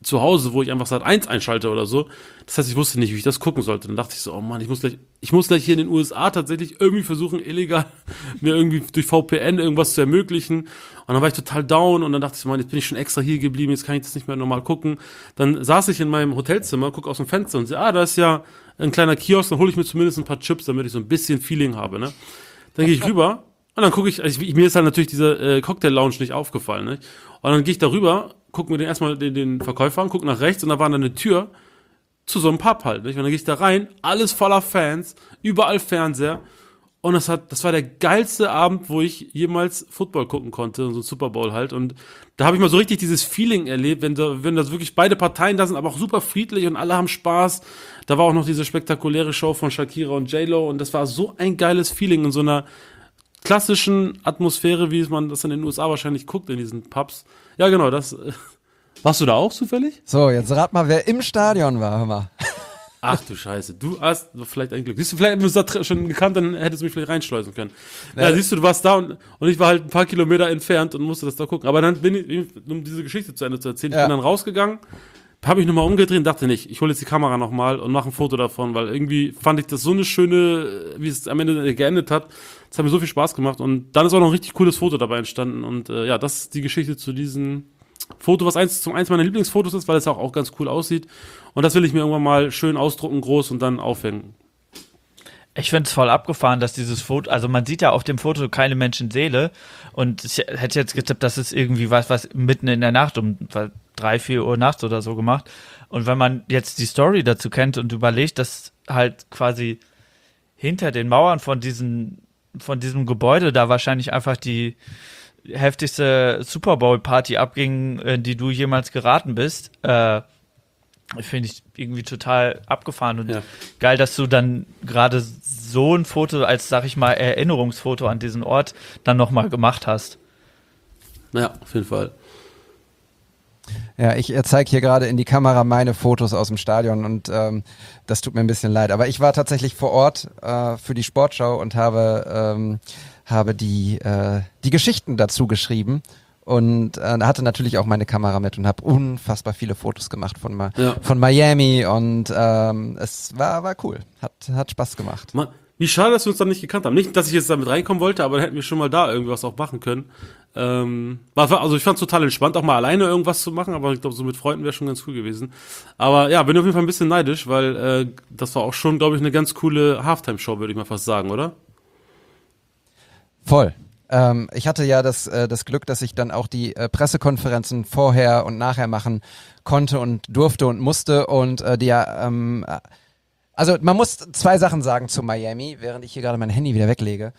[SPEAKER 9] zu Hause, wo ich einfach Sat.1 einschalte oder so. Das heißt, ich wusste nicht, wie ich das gucken sollte. Dann dachte ich so, oh Mann, ich muss gleich hier in den USA tatsächlich irgendwie versuchen, illegal mir irgendwie durch VPN irgendwas zu ermöglichen. Und dann war ich total down und dann dachte ich so, Mann, jetzt bin ich schon extra hier geblieben, jetzt kann ich das nicht mehr normal gucken. Dann saß ich in meinem Hotelzimmer, gucke aus dem Fenster und sehe, da ist ja ein kleiner Kiosk, dann hole ich mir zumindest ein paar Chips, damit ich so ein bisschen Feeling habe, ne? Dann gehe ich rüber und dann gucke ich, mir ist halt natürlich dieser Cocktail-Lounge nicht aufgefallen, ne? Und dann gehe ich da rüber, gucke mir erstmal den Verkäufer an, gucke nach rechts und da war dann eine Tür zu so einem Pub halt, nicht? Und dann gehe ich da rein, alles voller Fans, überall Fernseher. Und das war der geilste Abend, wo ich jemals Football gucken konnte, so ein Super Bowl halt. Und da habe ich mal so richtig dieses Feeling erlebt, wenn das wirklich beide Parteien da sind, aber auch super friedlich und alle haben Spaß. Da war auch noch diese spektakuläre Show von Shakira und J-Lo und das war so ein geiles Feeling in so einer klassischen Atmosphäre, wie man das in den USA wahrscheinlich guckt, in diesen Pubs. Ja, genau, das. Warst du da auch zufällig?
[SPEAKER 12] So, jetzt rat mal, wer im Stadion war, hör mal.
[SPEAKER 9] Ach du Scheiße, du hast vielleicht ein Glück. Siehst du, vielleicht hätten wir uns da schon gekannt, dann hättest du mich vielleicht reinschleusen können. Ja, siehst du warst da und ich war halt ein paar Kilometer entfernt und musste das da gucken. Aber dann bin ich, um diese Geschichte zu Ende zu erzählen, ich bin dann rausgegangen, habe mich nochmal umgedreht und dachte nicht, ich hole jetzt die Kamera nochmal und mache ein Foto davon, weil irgendwie fand ich das so eine schöne, wie es am Ende geendet hat. Das hat mir so viel Spaß gemacht und dann ist auch noch ein richtig cooles Foto dabei entstanden und das ist die Geschichte zu diesem Foto, was eins meiner Lieblingsfotos ist, weil es auch ganz cool aussieht. Und das will ich mir irgendwann mal schön ausdrucken, groß und dann aufhängen.
[SPEAKER 14] Ich finde es voll abgefahren, dass dieses Foto, also man sieht ja auf dem Foto keine Menschenseele und ich hätte jetzt getippt, dass es irgendwie was mitten in der Nacht um 3-4 Uhr nachts oder so gemacht. Und wenn man jetzt die Story dazu kennt und überlegt, dass halt quasi hinter den Mauern von diesem Gebäude da wahrscheinlich einfach die heftigste Super Bowl Party abging, in die du jemals geraten bist, finde ich irgendwie total abgefahren und geil, dass du dann gerade so ein Foto als, sag ich mal, Erinnerungsfoto an diesen Ort dann nochmal gemacht hast.
[SPEAKER 9] Ja, auf jeden Fall.
[SPEAKER 12] Ja, ich zeige hier gerade in die Kamera meine Fotos aus dem Stadion und das tut mir ein bisschen leid. Aber ich war tatsächlich vor Ort für die Sportschau und habe die Geschichten dazu geschrieben und hatte natürlich auch meine Kamera mit und habe unfassbar viele Fotos gemacht von Miami und es war cool, hat Spaß gemacht.
[SPEAKER 9] Mann, wie schade, dass wir uns dann nicht gekannt haben. Nicht, dass ich jetzt damit reinkommen wollte, aber dann hätten wir schon mal da irgendwas auch machen können. Also ich fand es total entspannt, auch mal alleine irgendwas zu machen, aber ich glaube, so mit Freunden wäre schon ganz cool gewesen. Aber ja, bin auf jeden Fall ein bisschen neidisch, weil das war auch schon, glaube ich, eine ganz coole Halftime-Show, würde ich mal fast sagen, oder?
[SPEAKER 12] Voll. Ich hatte ja das Glück, dass ich dann auch die Pressekonferenzen vorher und nachher machen konnte und durfte und musste und also man muss zwei Sachen sagen zu Miami, während ich hier gerade mein Handy wieder weglege.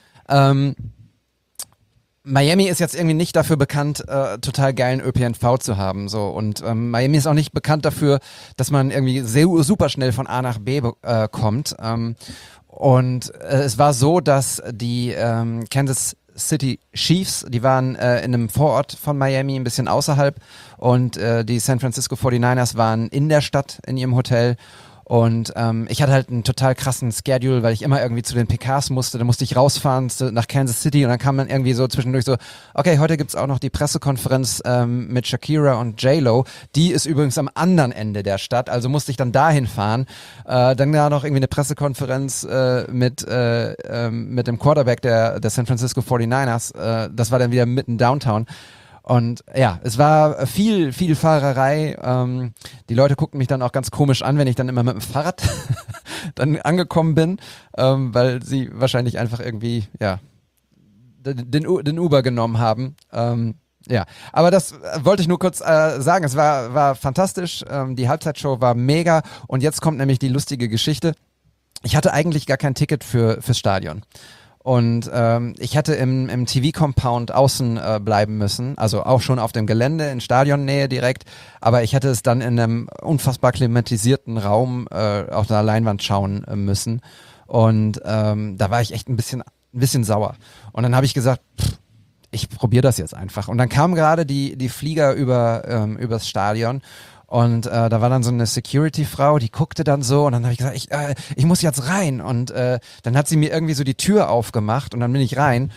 [SPEAKER 12] Miami ist jetzt irgendwie nicht dafür bekannt, total geilen ÖPNV zu haben, so, und Miami ist auch nicht bekannt dafür, dass man irgendwie super schnell von A nach B kommt. Und es war so, dass die Kansas City Chiefs, die waren in einem Vorort von Miami, ein bisschen außerhalb, und die San Francisco 49ers waren in der Stadt in ihrem Hotel. Und ich hatte halt einen total krassen Schedule, weil ich immer irgendwie zu den PKs musste. Da musste ich rausfahren nach Kansas City und dann kam dann irgendwie so zwischendurch so, okay, heute gibt's auch noch die Pressekonferenz mit Shakira und J-Lo. Die ist übrigens am anderen Ende der Stadt, also musste ich dann dahin fahren. Dann da noch irgendwie eine Pressekonferenz mit dem Quarterback der San Francisco 49ers. Das war dann wieder mitten downtown. Und ja, es war viel Fahrerei. Die Leute guckten mich dann auch ganz komisch an, wenn ich dann immer mit dem Fahrrad dann angekommen bin, weil sie wahrscheinlich einfach irgendwie, ja, den Uber genommen haben. Ja, aber das wollte ich nur kurz sagen. Es war fantastisch. Die Halbzeitshow war mega. Und jetzt kommt nämlich die lustige Geschichte. Ich hatte eigentlich gar kein Ticket fürs Stadion. Und ich hätte im TV-Compound außen bleiben müssen, also auch schon auf dem Gelände, in Stadionnähe direkt, aber ich hätte es dann in einem unfassbar klimatisierten Raum auf der Leinwand schauen müssen. Und da war ich echt ein bisschen sauer. Und dann habe ich gesagt, ich probiere das jetzt einfach. Und dann kamen gerade die Flieger übers Stadion. Und da war dann so eine Security-Frau, die guckte dann so, und dann habe ich gesagt, ich muss jetzt rein. Und dann hat sie mir irgendwie so die Tür aufgemacht und dann bin ich rein.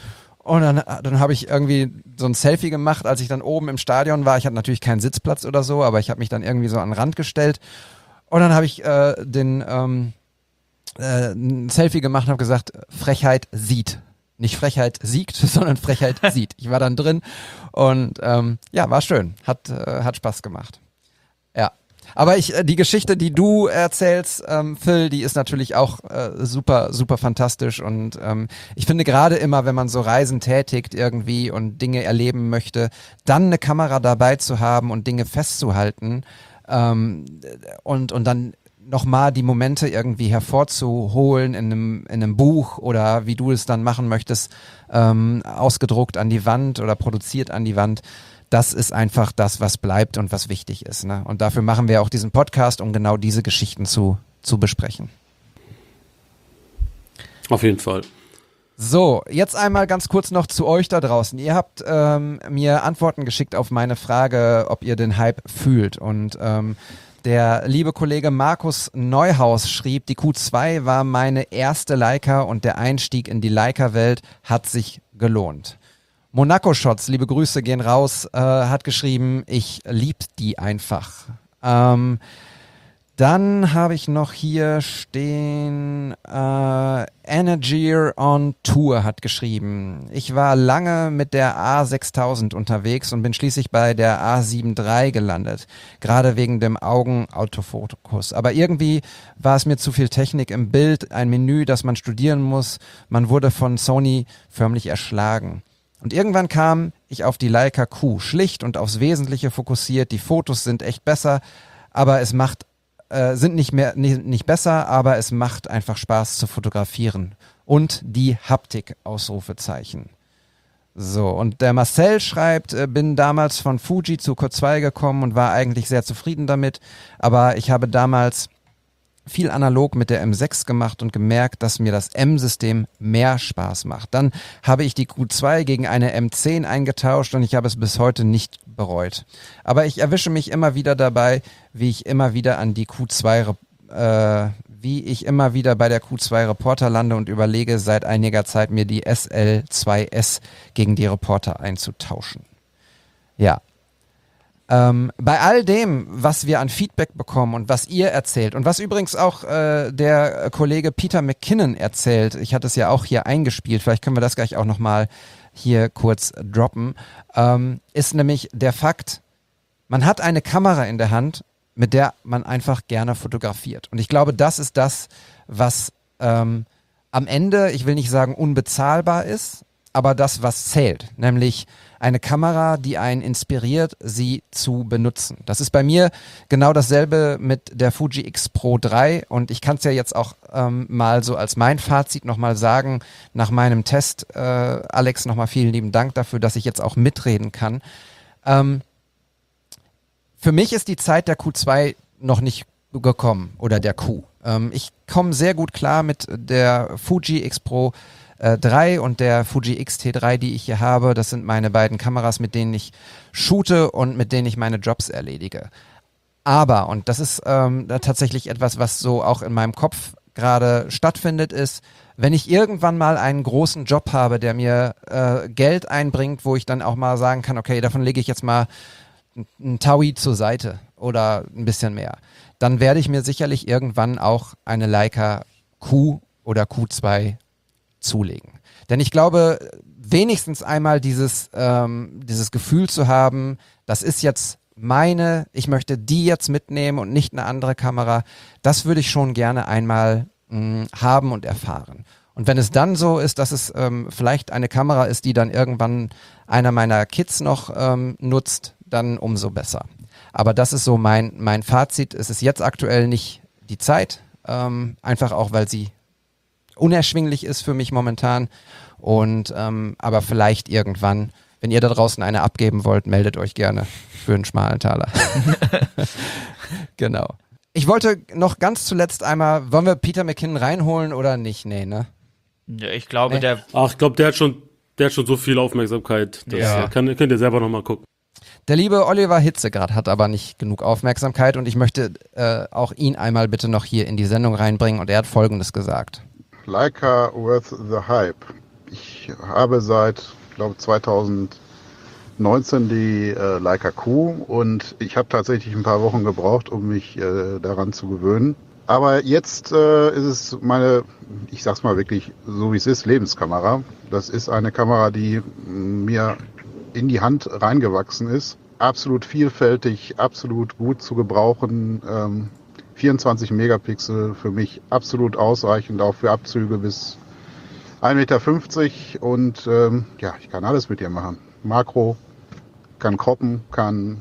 [SPEAKER 12] Und dann habe ich irgendwie so ein Selfie gemacht, als ich dann oben im Stadion war. Ich hatte natürlich keinen Sitzplatz oder so, aber ich habe mich dann irgendwie so an den Rand gestellt. Und dann habe ich ein Selfie gemacht und habe gesagt, Frechheit sieht. Nicht Frechheit siegt, sondern Frechheit sieht. Ich war dann drin und war schön. Hat Spaß gemacht. Ja. Aber die Geschichte, die du erzählst, Phil, die ist natürlich auch super, super fantastisch. Und ich finde gerade immer, wenn man so Reisen tätigt irgendwie und Dinge erleben möchte, dann eine Kamera dabei zu haben und Dinge festzuhalten und dann nochmal die Momente irgendwie hervorzuholen in einem Buch oder wie du es dann machen möchtest, ausgedruckt an die Wand oder produziert an die Wand. Das ist einfach das, was bleibt und was wichtig ist. Ne? Und dafür machen wir auch diesen Podcast, um genau diese Geschichten zu besprechen.
[SPEAKER 9] Auf jeden Fall.
[SPEAKER 12] So, jetzt einmal ganz kurz noch zu euch da draußen. Ihr habt mir Antworten geschickt auf meine Frage, ob ihr den Hype fühlt. Und der liebe Kollege Markus Neuhaus schrieb, die Q2 war meine erste Leica und der Einstieg in die Leica-Welt hat sich gelohnt. Monaco Shots, liebe Grüße gehen raus, hat geschrieben, ich lieb die einfach. Dann habe ich noch hier stehen, Energy on Tour hat geschrieben, ich war lange mit der A6000 unterwegs und bin schließlich bei der A7 III gelandet, gerade wegen dem Augenautofokus. Aber irgendwie war es mir zu viel Technik im Bild, ein Menü, das man studieren muss, man wurde von Sony förmlich erschlagen. Und irgendwann kam ich auf die Leica Q, schlicht und aufs Wesentliche fokussiert, die Fotos sind echt besser, aber es sind nicht besser, aber es macht einfach Spaß zu fotografieren. Und die Haptik, Ausrufezeichen. So, und der Marcel schreibt, bin damals von Fuji zu Q2 gekommen und war eigentlich sehr zufrieden damit, aber ich habe damals viel analog mit der M6 gemacht und gemerkt, dass mir das M-System mehr Spaß macht. Dann habe ich die Q2 gegen eine M10 eingetauscht und ich habe es bis heute nicht bereut. Aber ich erwische mich immer wieder dabei, wie ich immer wieder bei der Q2 Reporter lande und überlege seit einiger Zeit mir die SL2S gegen die Reporter einzutauschen. Ja. Bei all dem, was wir an Feedback bekommen und was ihr erzählt und was übrigens auch der Kollege Peter McKinnon erzählt, ich hatte es ja auch hier eingespielt, vielleicht können wir das gleich auch nochmal hier kurz droppen, ist nämlich der Fakt, man hat eine Kamera in der Hand, mit der man einfach gerne fotografiert. Und ich glaube, das ist das, was am Ende, ich will nicht sagen unbezahlbar ist, aber das, was zählt, nämlich eine Kamera, die einen inspiriert, sie zu benutzen. Das ist bei mir genau dasselbe mit der Fuji X Pro 3 und ich kann es ja jetzt auch mal so als mein Fazit nochmal sagen, nach meinem Test, Alex, nochmal vielen lieben Dank dafür, dass ich jetzt auch mitreden kann. Für mich ist die Zeit der Q2 noch nicht gekommen oder der Q. Ich komme sehr gut klar mit der Fuji X Pro 3 und der Fuji X-T3, die ich hier habe. Das sind meine beiden Kameras, mit denen ich shoote und mit denen ich meine Jobs erledige. Aber, und das ist tatsächlich etwas, was so auch in meinem Kopf gerade stattfindet, ist, wenn ich irgendwann mal einen großen Job habe, der mir Geld einbringt, wo ich dann auch mal sagen kann, okay, davon lege ich jetzt mal ein Taui zur Seite oder ein bisschen mehr, dann werde ich mir sicherlich irgendwann auch eine Leica Q oder Q2 zulegen. Denn ich glaube, wenigstens einmal dieses Gefühl zu haben, das ist jetzt ich möchte die jetzt mitnehmen und nicht eine andere Kamera, das würde ich schon gerne einmal haben und erfahren. Und wenn es dann so ist, dass es vielleicht eine Kamera ist, die dann irgendwann einer meiner Kids noch nutzt, dann umso besser. Aber das ist so mein Fazit. Es ist jetzt aktuell nicht die Zeit, einfach auch, weil sie unerschwinglich ist für mich momentan. Und aber vielleicht irgendwann, wenn ihr da draußen eine abgeben wollt, meldet euch gerne für einen schmalen Taler. Genau. Ich wollte noch ganz zuletzt einmal, wollen wir Peter McKinnon reinholen oder nicht? Nee, ne?
[SPEAKER 14] Ja, ich glaube,
[SPEAKER 12] Nee.
[SPEAKER 14] der
[SPEAKER 9] Der hat schon so viel Aufmerksamkeit. Das könnt ihr selber nochmal gucken.
[SPEAKER 12] Der liebe Oliver Hitzegrad hat aber nicht genug Aufmerksamkeit und ich möchte auch ihn einmal bitte noch hier in die Sendung reinbringen und er hat Folgendes gesagt.
[SPEAKER 18] Leica worth the hype. Ich habe seit, glaube 2019 die Leica Q und ich habe tatsächlich ein paar Wochen gebraucht, um mich daran zu gewöhnen. Aber jetzt ist es meine, ich sag's mal wirklich so wie es ist, Lebenskamera. Das ist eine Kamera, die mir in die Hand reingewachsen ist. Absolut vielfältig, absolut gut zu gebrauchen. 24 Megapixel für mich absolut ausreichend, auch für Abzüge bis 1,50 Meter und ja, ich kann alles mit ihr machen. Makro, kann croppen, kann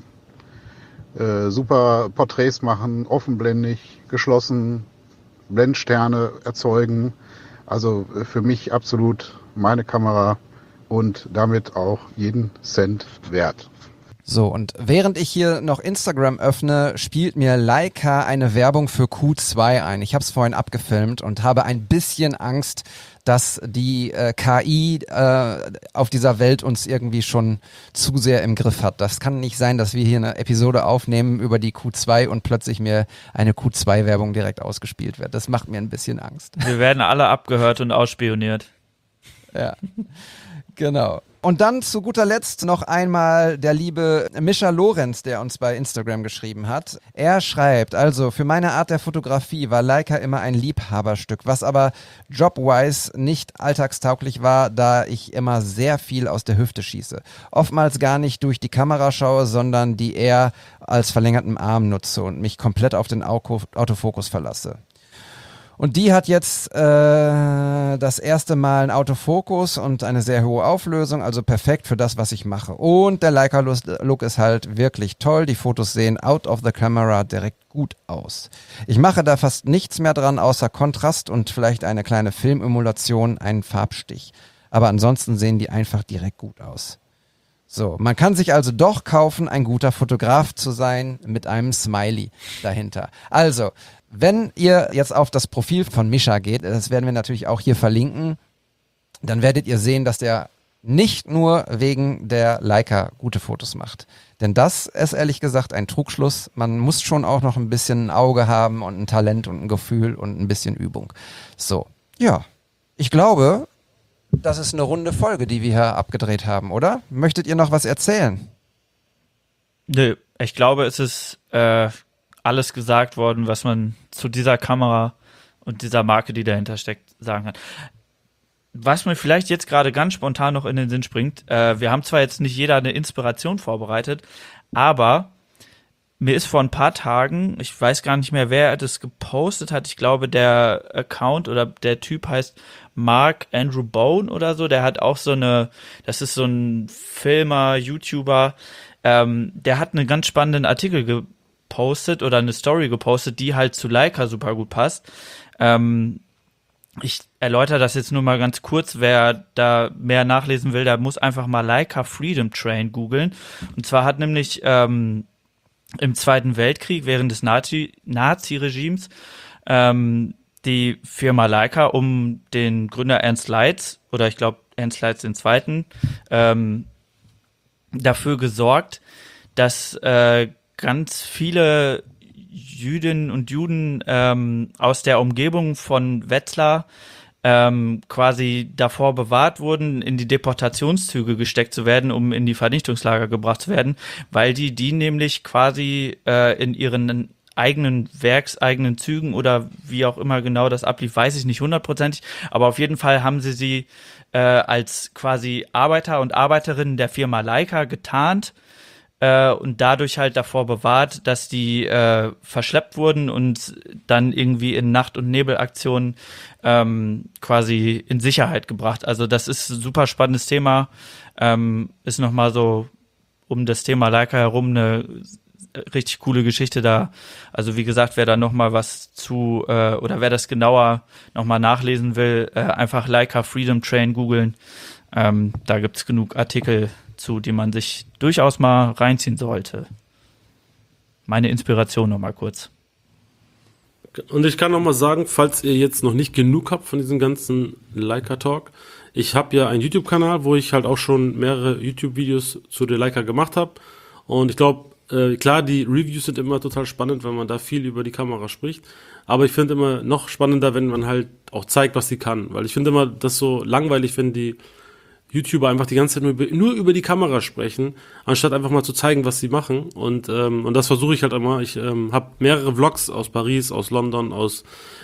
[SPEAKER 18] super Porträts machen, offenblendig, geschlossen, Blendsterne erzeugen. Also für mich absolut meine Kamera und damit auch jeden Cent wert.
[SPEAKER 12] So, und während ich hier noch Instagram öffne, spielt mir Leica eine Werbung für Q2 ein. Ich habe es vorhin abgefilmt und habe ein bisschen Angst, dass die KI auf dieser Welt uns irgendwie schon zu sehr im Griff hat. Das kann nicht sein, dass wir hier eine Episode aufnehmen über die Q2 und plötzlich mir eine Q2-Werbung direkt ausgespielt wird. Das macht mir ein bisschen Angst.
[SPEAKER 14] Wir werden alle abgehört und ausspioniert.
[SPEAKER 12] Ja, genau. Und dann zu guter Letzt noch einmal der liebe Mischa Lorenz, der uns bei Instagram geschrieben hat. Er schreibt, also für meine Art der Fotografie war Leica immer ein Liebhaberstück, was aber jobwise nicht alltagstauglich war, da ich immer sehr viel aus der Hüfte schieße. Oftmals gar nicht durch die Kamera schaue, sondern die eher als verlängerten Arm nutze und mich komplett auf den Autofokus verlasse. Und die hat jetzt das erste Mal einen Autofokus und eine sehr hohe Auflösung, also perfekt für das, was ich mache. Und der Leica-Look ist halt wirklich toll. Die Fotos sehen out of the camera direkt gut aus. Ich mache da fast nichts mehr dran, außer Kontrast und vielleicht eine kleine Filmemulation, einen Farbstich. Aber ansonsten sehen die einfach direkt gut aus. So, man kann sich also doch kaufen, ein guter Fotograf zu sein, mit einem Smiley dahinter. Also, wenn ihr jetzt auf das Profil von Mischa geht, das werden wir natürlich auch hier verlinken, dann werdet ihr sehen, dass der nicht nur wegen der Leica gute Fotos macht. Denn das ist ehrlich gesagt ein Trugschluss. Man muss schon auch noch ein bisschen ein Auge haben und ein Talent und ein Gefühl und ein bisschen Übung. So, ja, ich glaube, das ist eine runde Folge, die wir hier abgedreht haben, oder? Möchtet ihr noch was erzählen?
[SPEAKER 14] Nö, ich glaube, es ist alles gesagt worden, was man zu dieser Kamera und dieser Marke, die dahinter steckt, sagen kann. Was mir vielleicht jetzt gerade ganz spontan noch in den Sinn springt, wir haben zwar jetzt nicht jeder eine Inspiration vorbereitet, aber mir ist vor ein paar Tagen, ich weiß gar nicht mehr, wer das gepostet hat, ich glaube, der Account oder der Typ heißt Mark Andrew Bone oder so, der hat auch das ist so ein Filmer, YouTuber, der hat einen ganz spannenden Artikel gepostet oder eine Story gepostet, die halt zu Leica super gut passt. Ich erläutere das jetzt nur mal ganz kurz, wer da mehr nachlesen will, der muss einfach mal Leica Freedom Train googeln. Und zwar hat nämlich im Zweiten Weltkrieg während des Nazi-Regimes die Firma Leica um den Gründer Ernst Leitz, oder ich glaube Ernst Leitz II., dafür gesorgt, dass ganz viele Jüdinnen und Juden aus der Umgebung von Wetzlar quasi davor bewahrt wurden, in die Deportationszüge gesteckt zu werden, um in die Vernichtungslager gebracht zu werden, weil die nämlich quasi in ihren eigenen Zügen oder wie auch immer genau das ablief, weiß ich nicht hundertprozentig, aber auf jeden Fall haben sie als quasi Arbeiter und Arbeiterinnen der Firma Leica getarnt und dadurch halt davor bewahrt, dass die verschleppt wurden und dann irgendwie in Nacht- und Nebelaktionen quasi in Sicherheit gebracht. Also das ist ein super spannendes Thema, ist nochmal so um das Thema Leica herum eine richtig coole Geschichte da. Also wie gesagt, wer da nochmal was zu oder wer das genauer nochmal nachlesen will, einfach Leica Freedom Train googeln. Da gibt's genug Artikel zu, die man sich durchaus mal reinziehen sollte. Meine Inspiration nochmal kurz.
[SPEAKER 9] Und ich kann noch mal sagen, falls ihr jetzt noch nicht genug habt von diesem ganzen Leica-Talk, ich habe ja einen YouTube-Kanal, wo ich halt auch schon mehrere YouTube-Videos zu der Leica gemacht habe. Und ich glaube, klar, die Reviews sind immer total spannend, wenn man da viel über die Kamera spricht. Aber ich finde immer noch spannender, wenn man halt auch zeigt, was sie kann. Weil ich finde immer das so langweilig, wenn die YouTuber einfach die ganze Zeit nur über die Kamera sprechen, anstatt einfach mal zu zeigen, was sie machen. Und das versuche ich halt immer. Ich habe mehrere Vlogs aus Paris, aus London, aus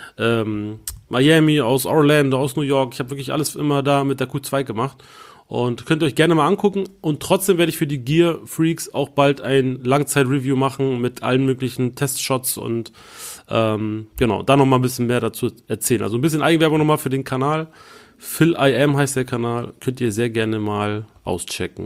[SPEAKER 9] Miami, aus Orlando, aus New York. Ich habe wirklich alles immer da mit der Q2 gemacht. Und könnt ihr euch gerne mal angucken. Und trotzdem werde ich für die Gear Freaks auch bald ein Langzeit-Review machen mit allen möglichen Testshots und genau, da nochmal ein bisschen mehr dazu erzählen. Also ein bisschen Eigenwerbung nochmal für den Kanal. Phil I Am heißt der Kanal. Könnt ihr sehr gerne mal auschecken.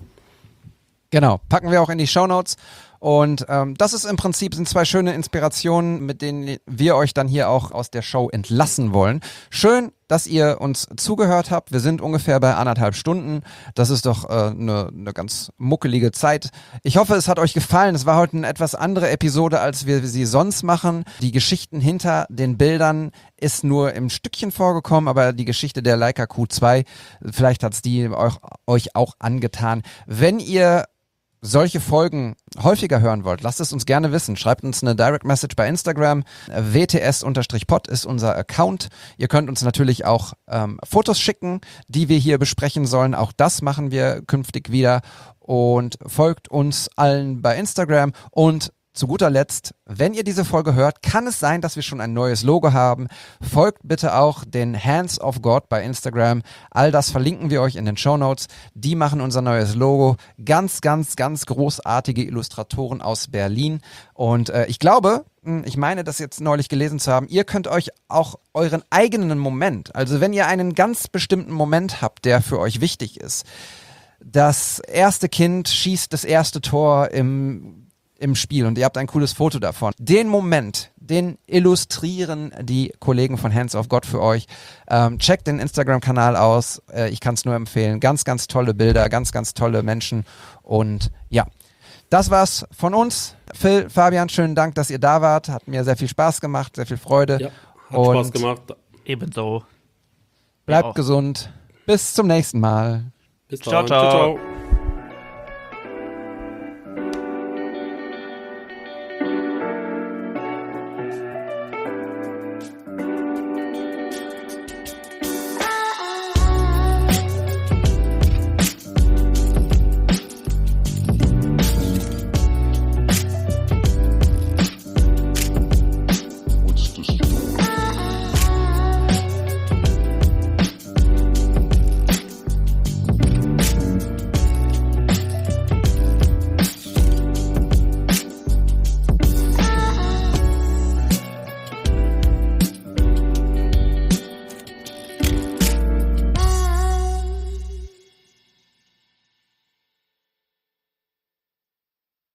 [SPEAKER 12] Genau, packen wir auch in die Shownotes. Und das ist im Prinzip, sind zwei schöne Inspirationen, mit denen wir euch dann hier auch aus der Show entlassen wollen. Schön, dass ihr uns zugehört habt. Wir sind ungefähr bei 1,5 Stunden. Das ist doch eine ganz muckelige Zeit. Ich hoffe, es hat euch gefallen. Es war heute eine etwas andere Episode, als wir sie sonst machen. Die Geschichten hinter den Bildern ist nur im Stückchen vorgekommen, aber die Geschichte der Leica Q2, vielleicht hat es die euch auch angetan. Wenn ihr solche Folgen häufiger hören wollt, lasst es uns gerne wissen. Schreibt uns eine Direct Message bei Instagram. WTS_pod ist unser Account. Ihr könnt uns natürlich auch Fotos schicken, die wir hier besprechen sollen. Auch das machen wir künftig wieder. Und folgt uns allen bei Instagram. Und zu guter Letzt, wenn ihr diese Folge hört, kann es sein, dass wir schon ein neues Logo haben. Folgt bitte auch den Hands of God bei Instagram. All das verlinken wir euch in den Shownotes. Die machen unser neues Logo. Ganz, ganz, ganz großartige Illustratoren aus Berlin. Und ich glaube, ich meine das jetzt neulich gelesen zu haben, ihr könnt euch auch euren eigenen Moment, also wenn ihr einen ganz bestimmten Moment habt, der für euch wichtig ist, das erste Kind schießt das erste Tor im Spiel und ihr habt ein cooles Foto davon. Den Moment, den illustrieren die Kollegen von Hands of God für euch. Checkt den Instagram-Kanal aus. Ich kann es nur empfehlen. Ganz, ganz tolle Bilder, ganz, ganz tolle Menschen. Und ja, das war's von uns. Phil, Fabian, schönen Dank, dass ihr da wart. Hat mir sehr viel Spaß gemacht, sehr viel Freude.
[SPEAKER 9] Ja, hat Spaß gemacht.
[SPEAKER 14] Ebenso.
[SPEAKER 12] Bleibt gesund. Bis zum nächsten Mal.
[SPEAKER 9] Bis dann. Ciao, ciao.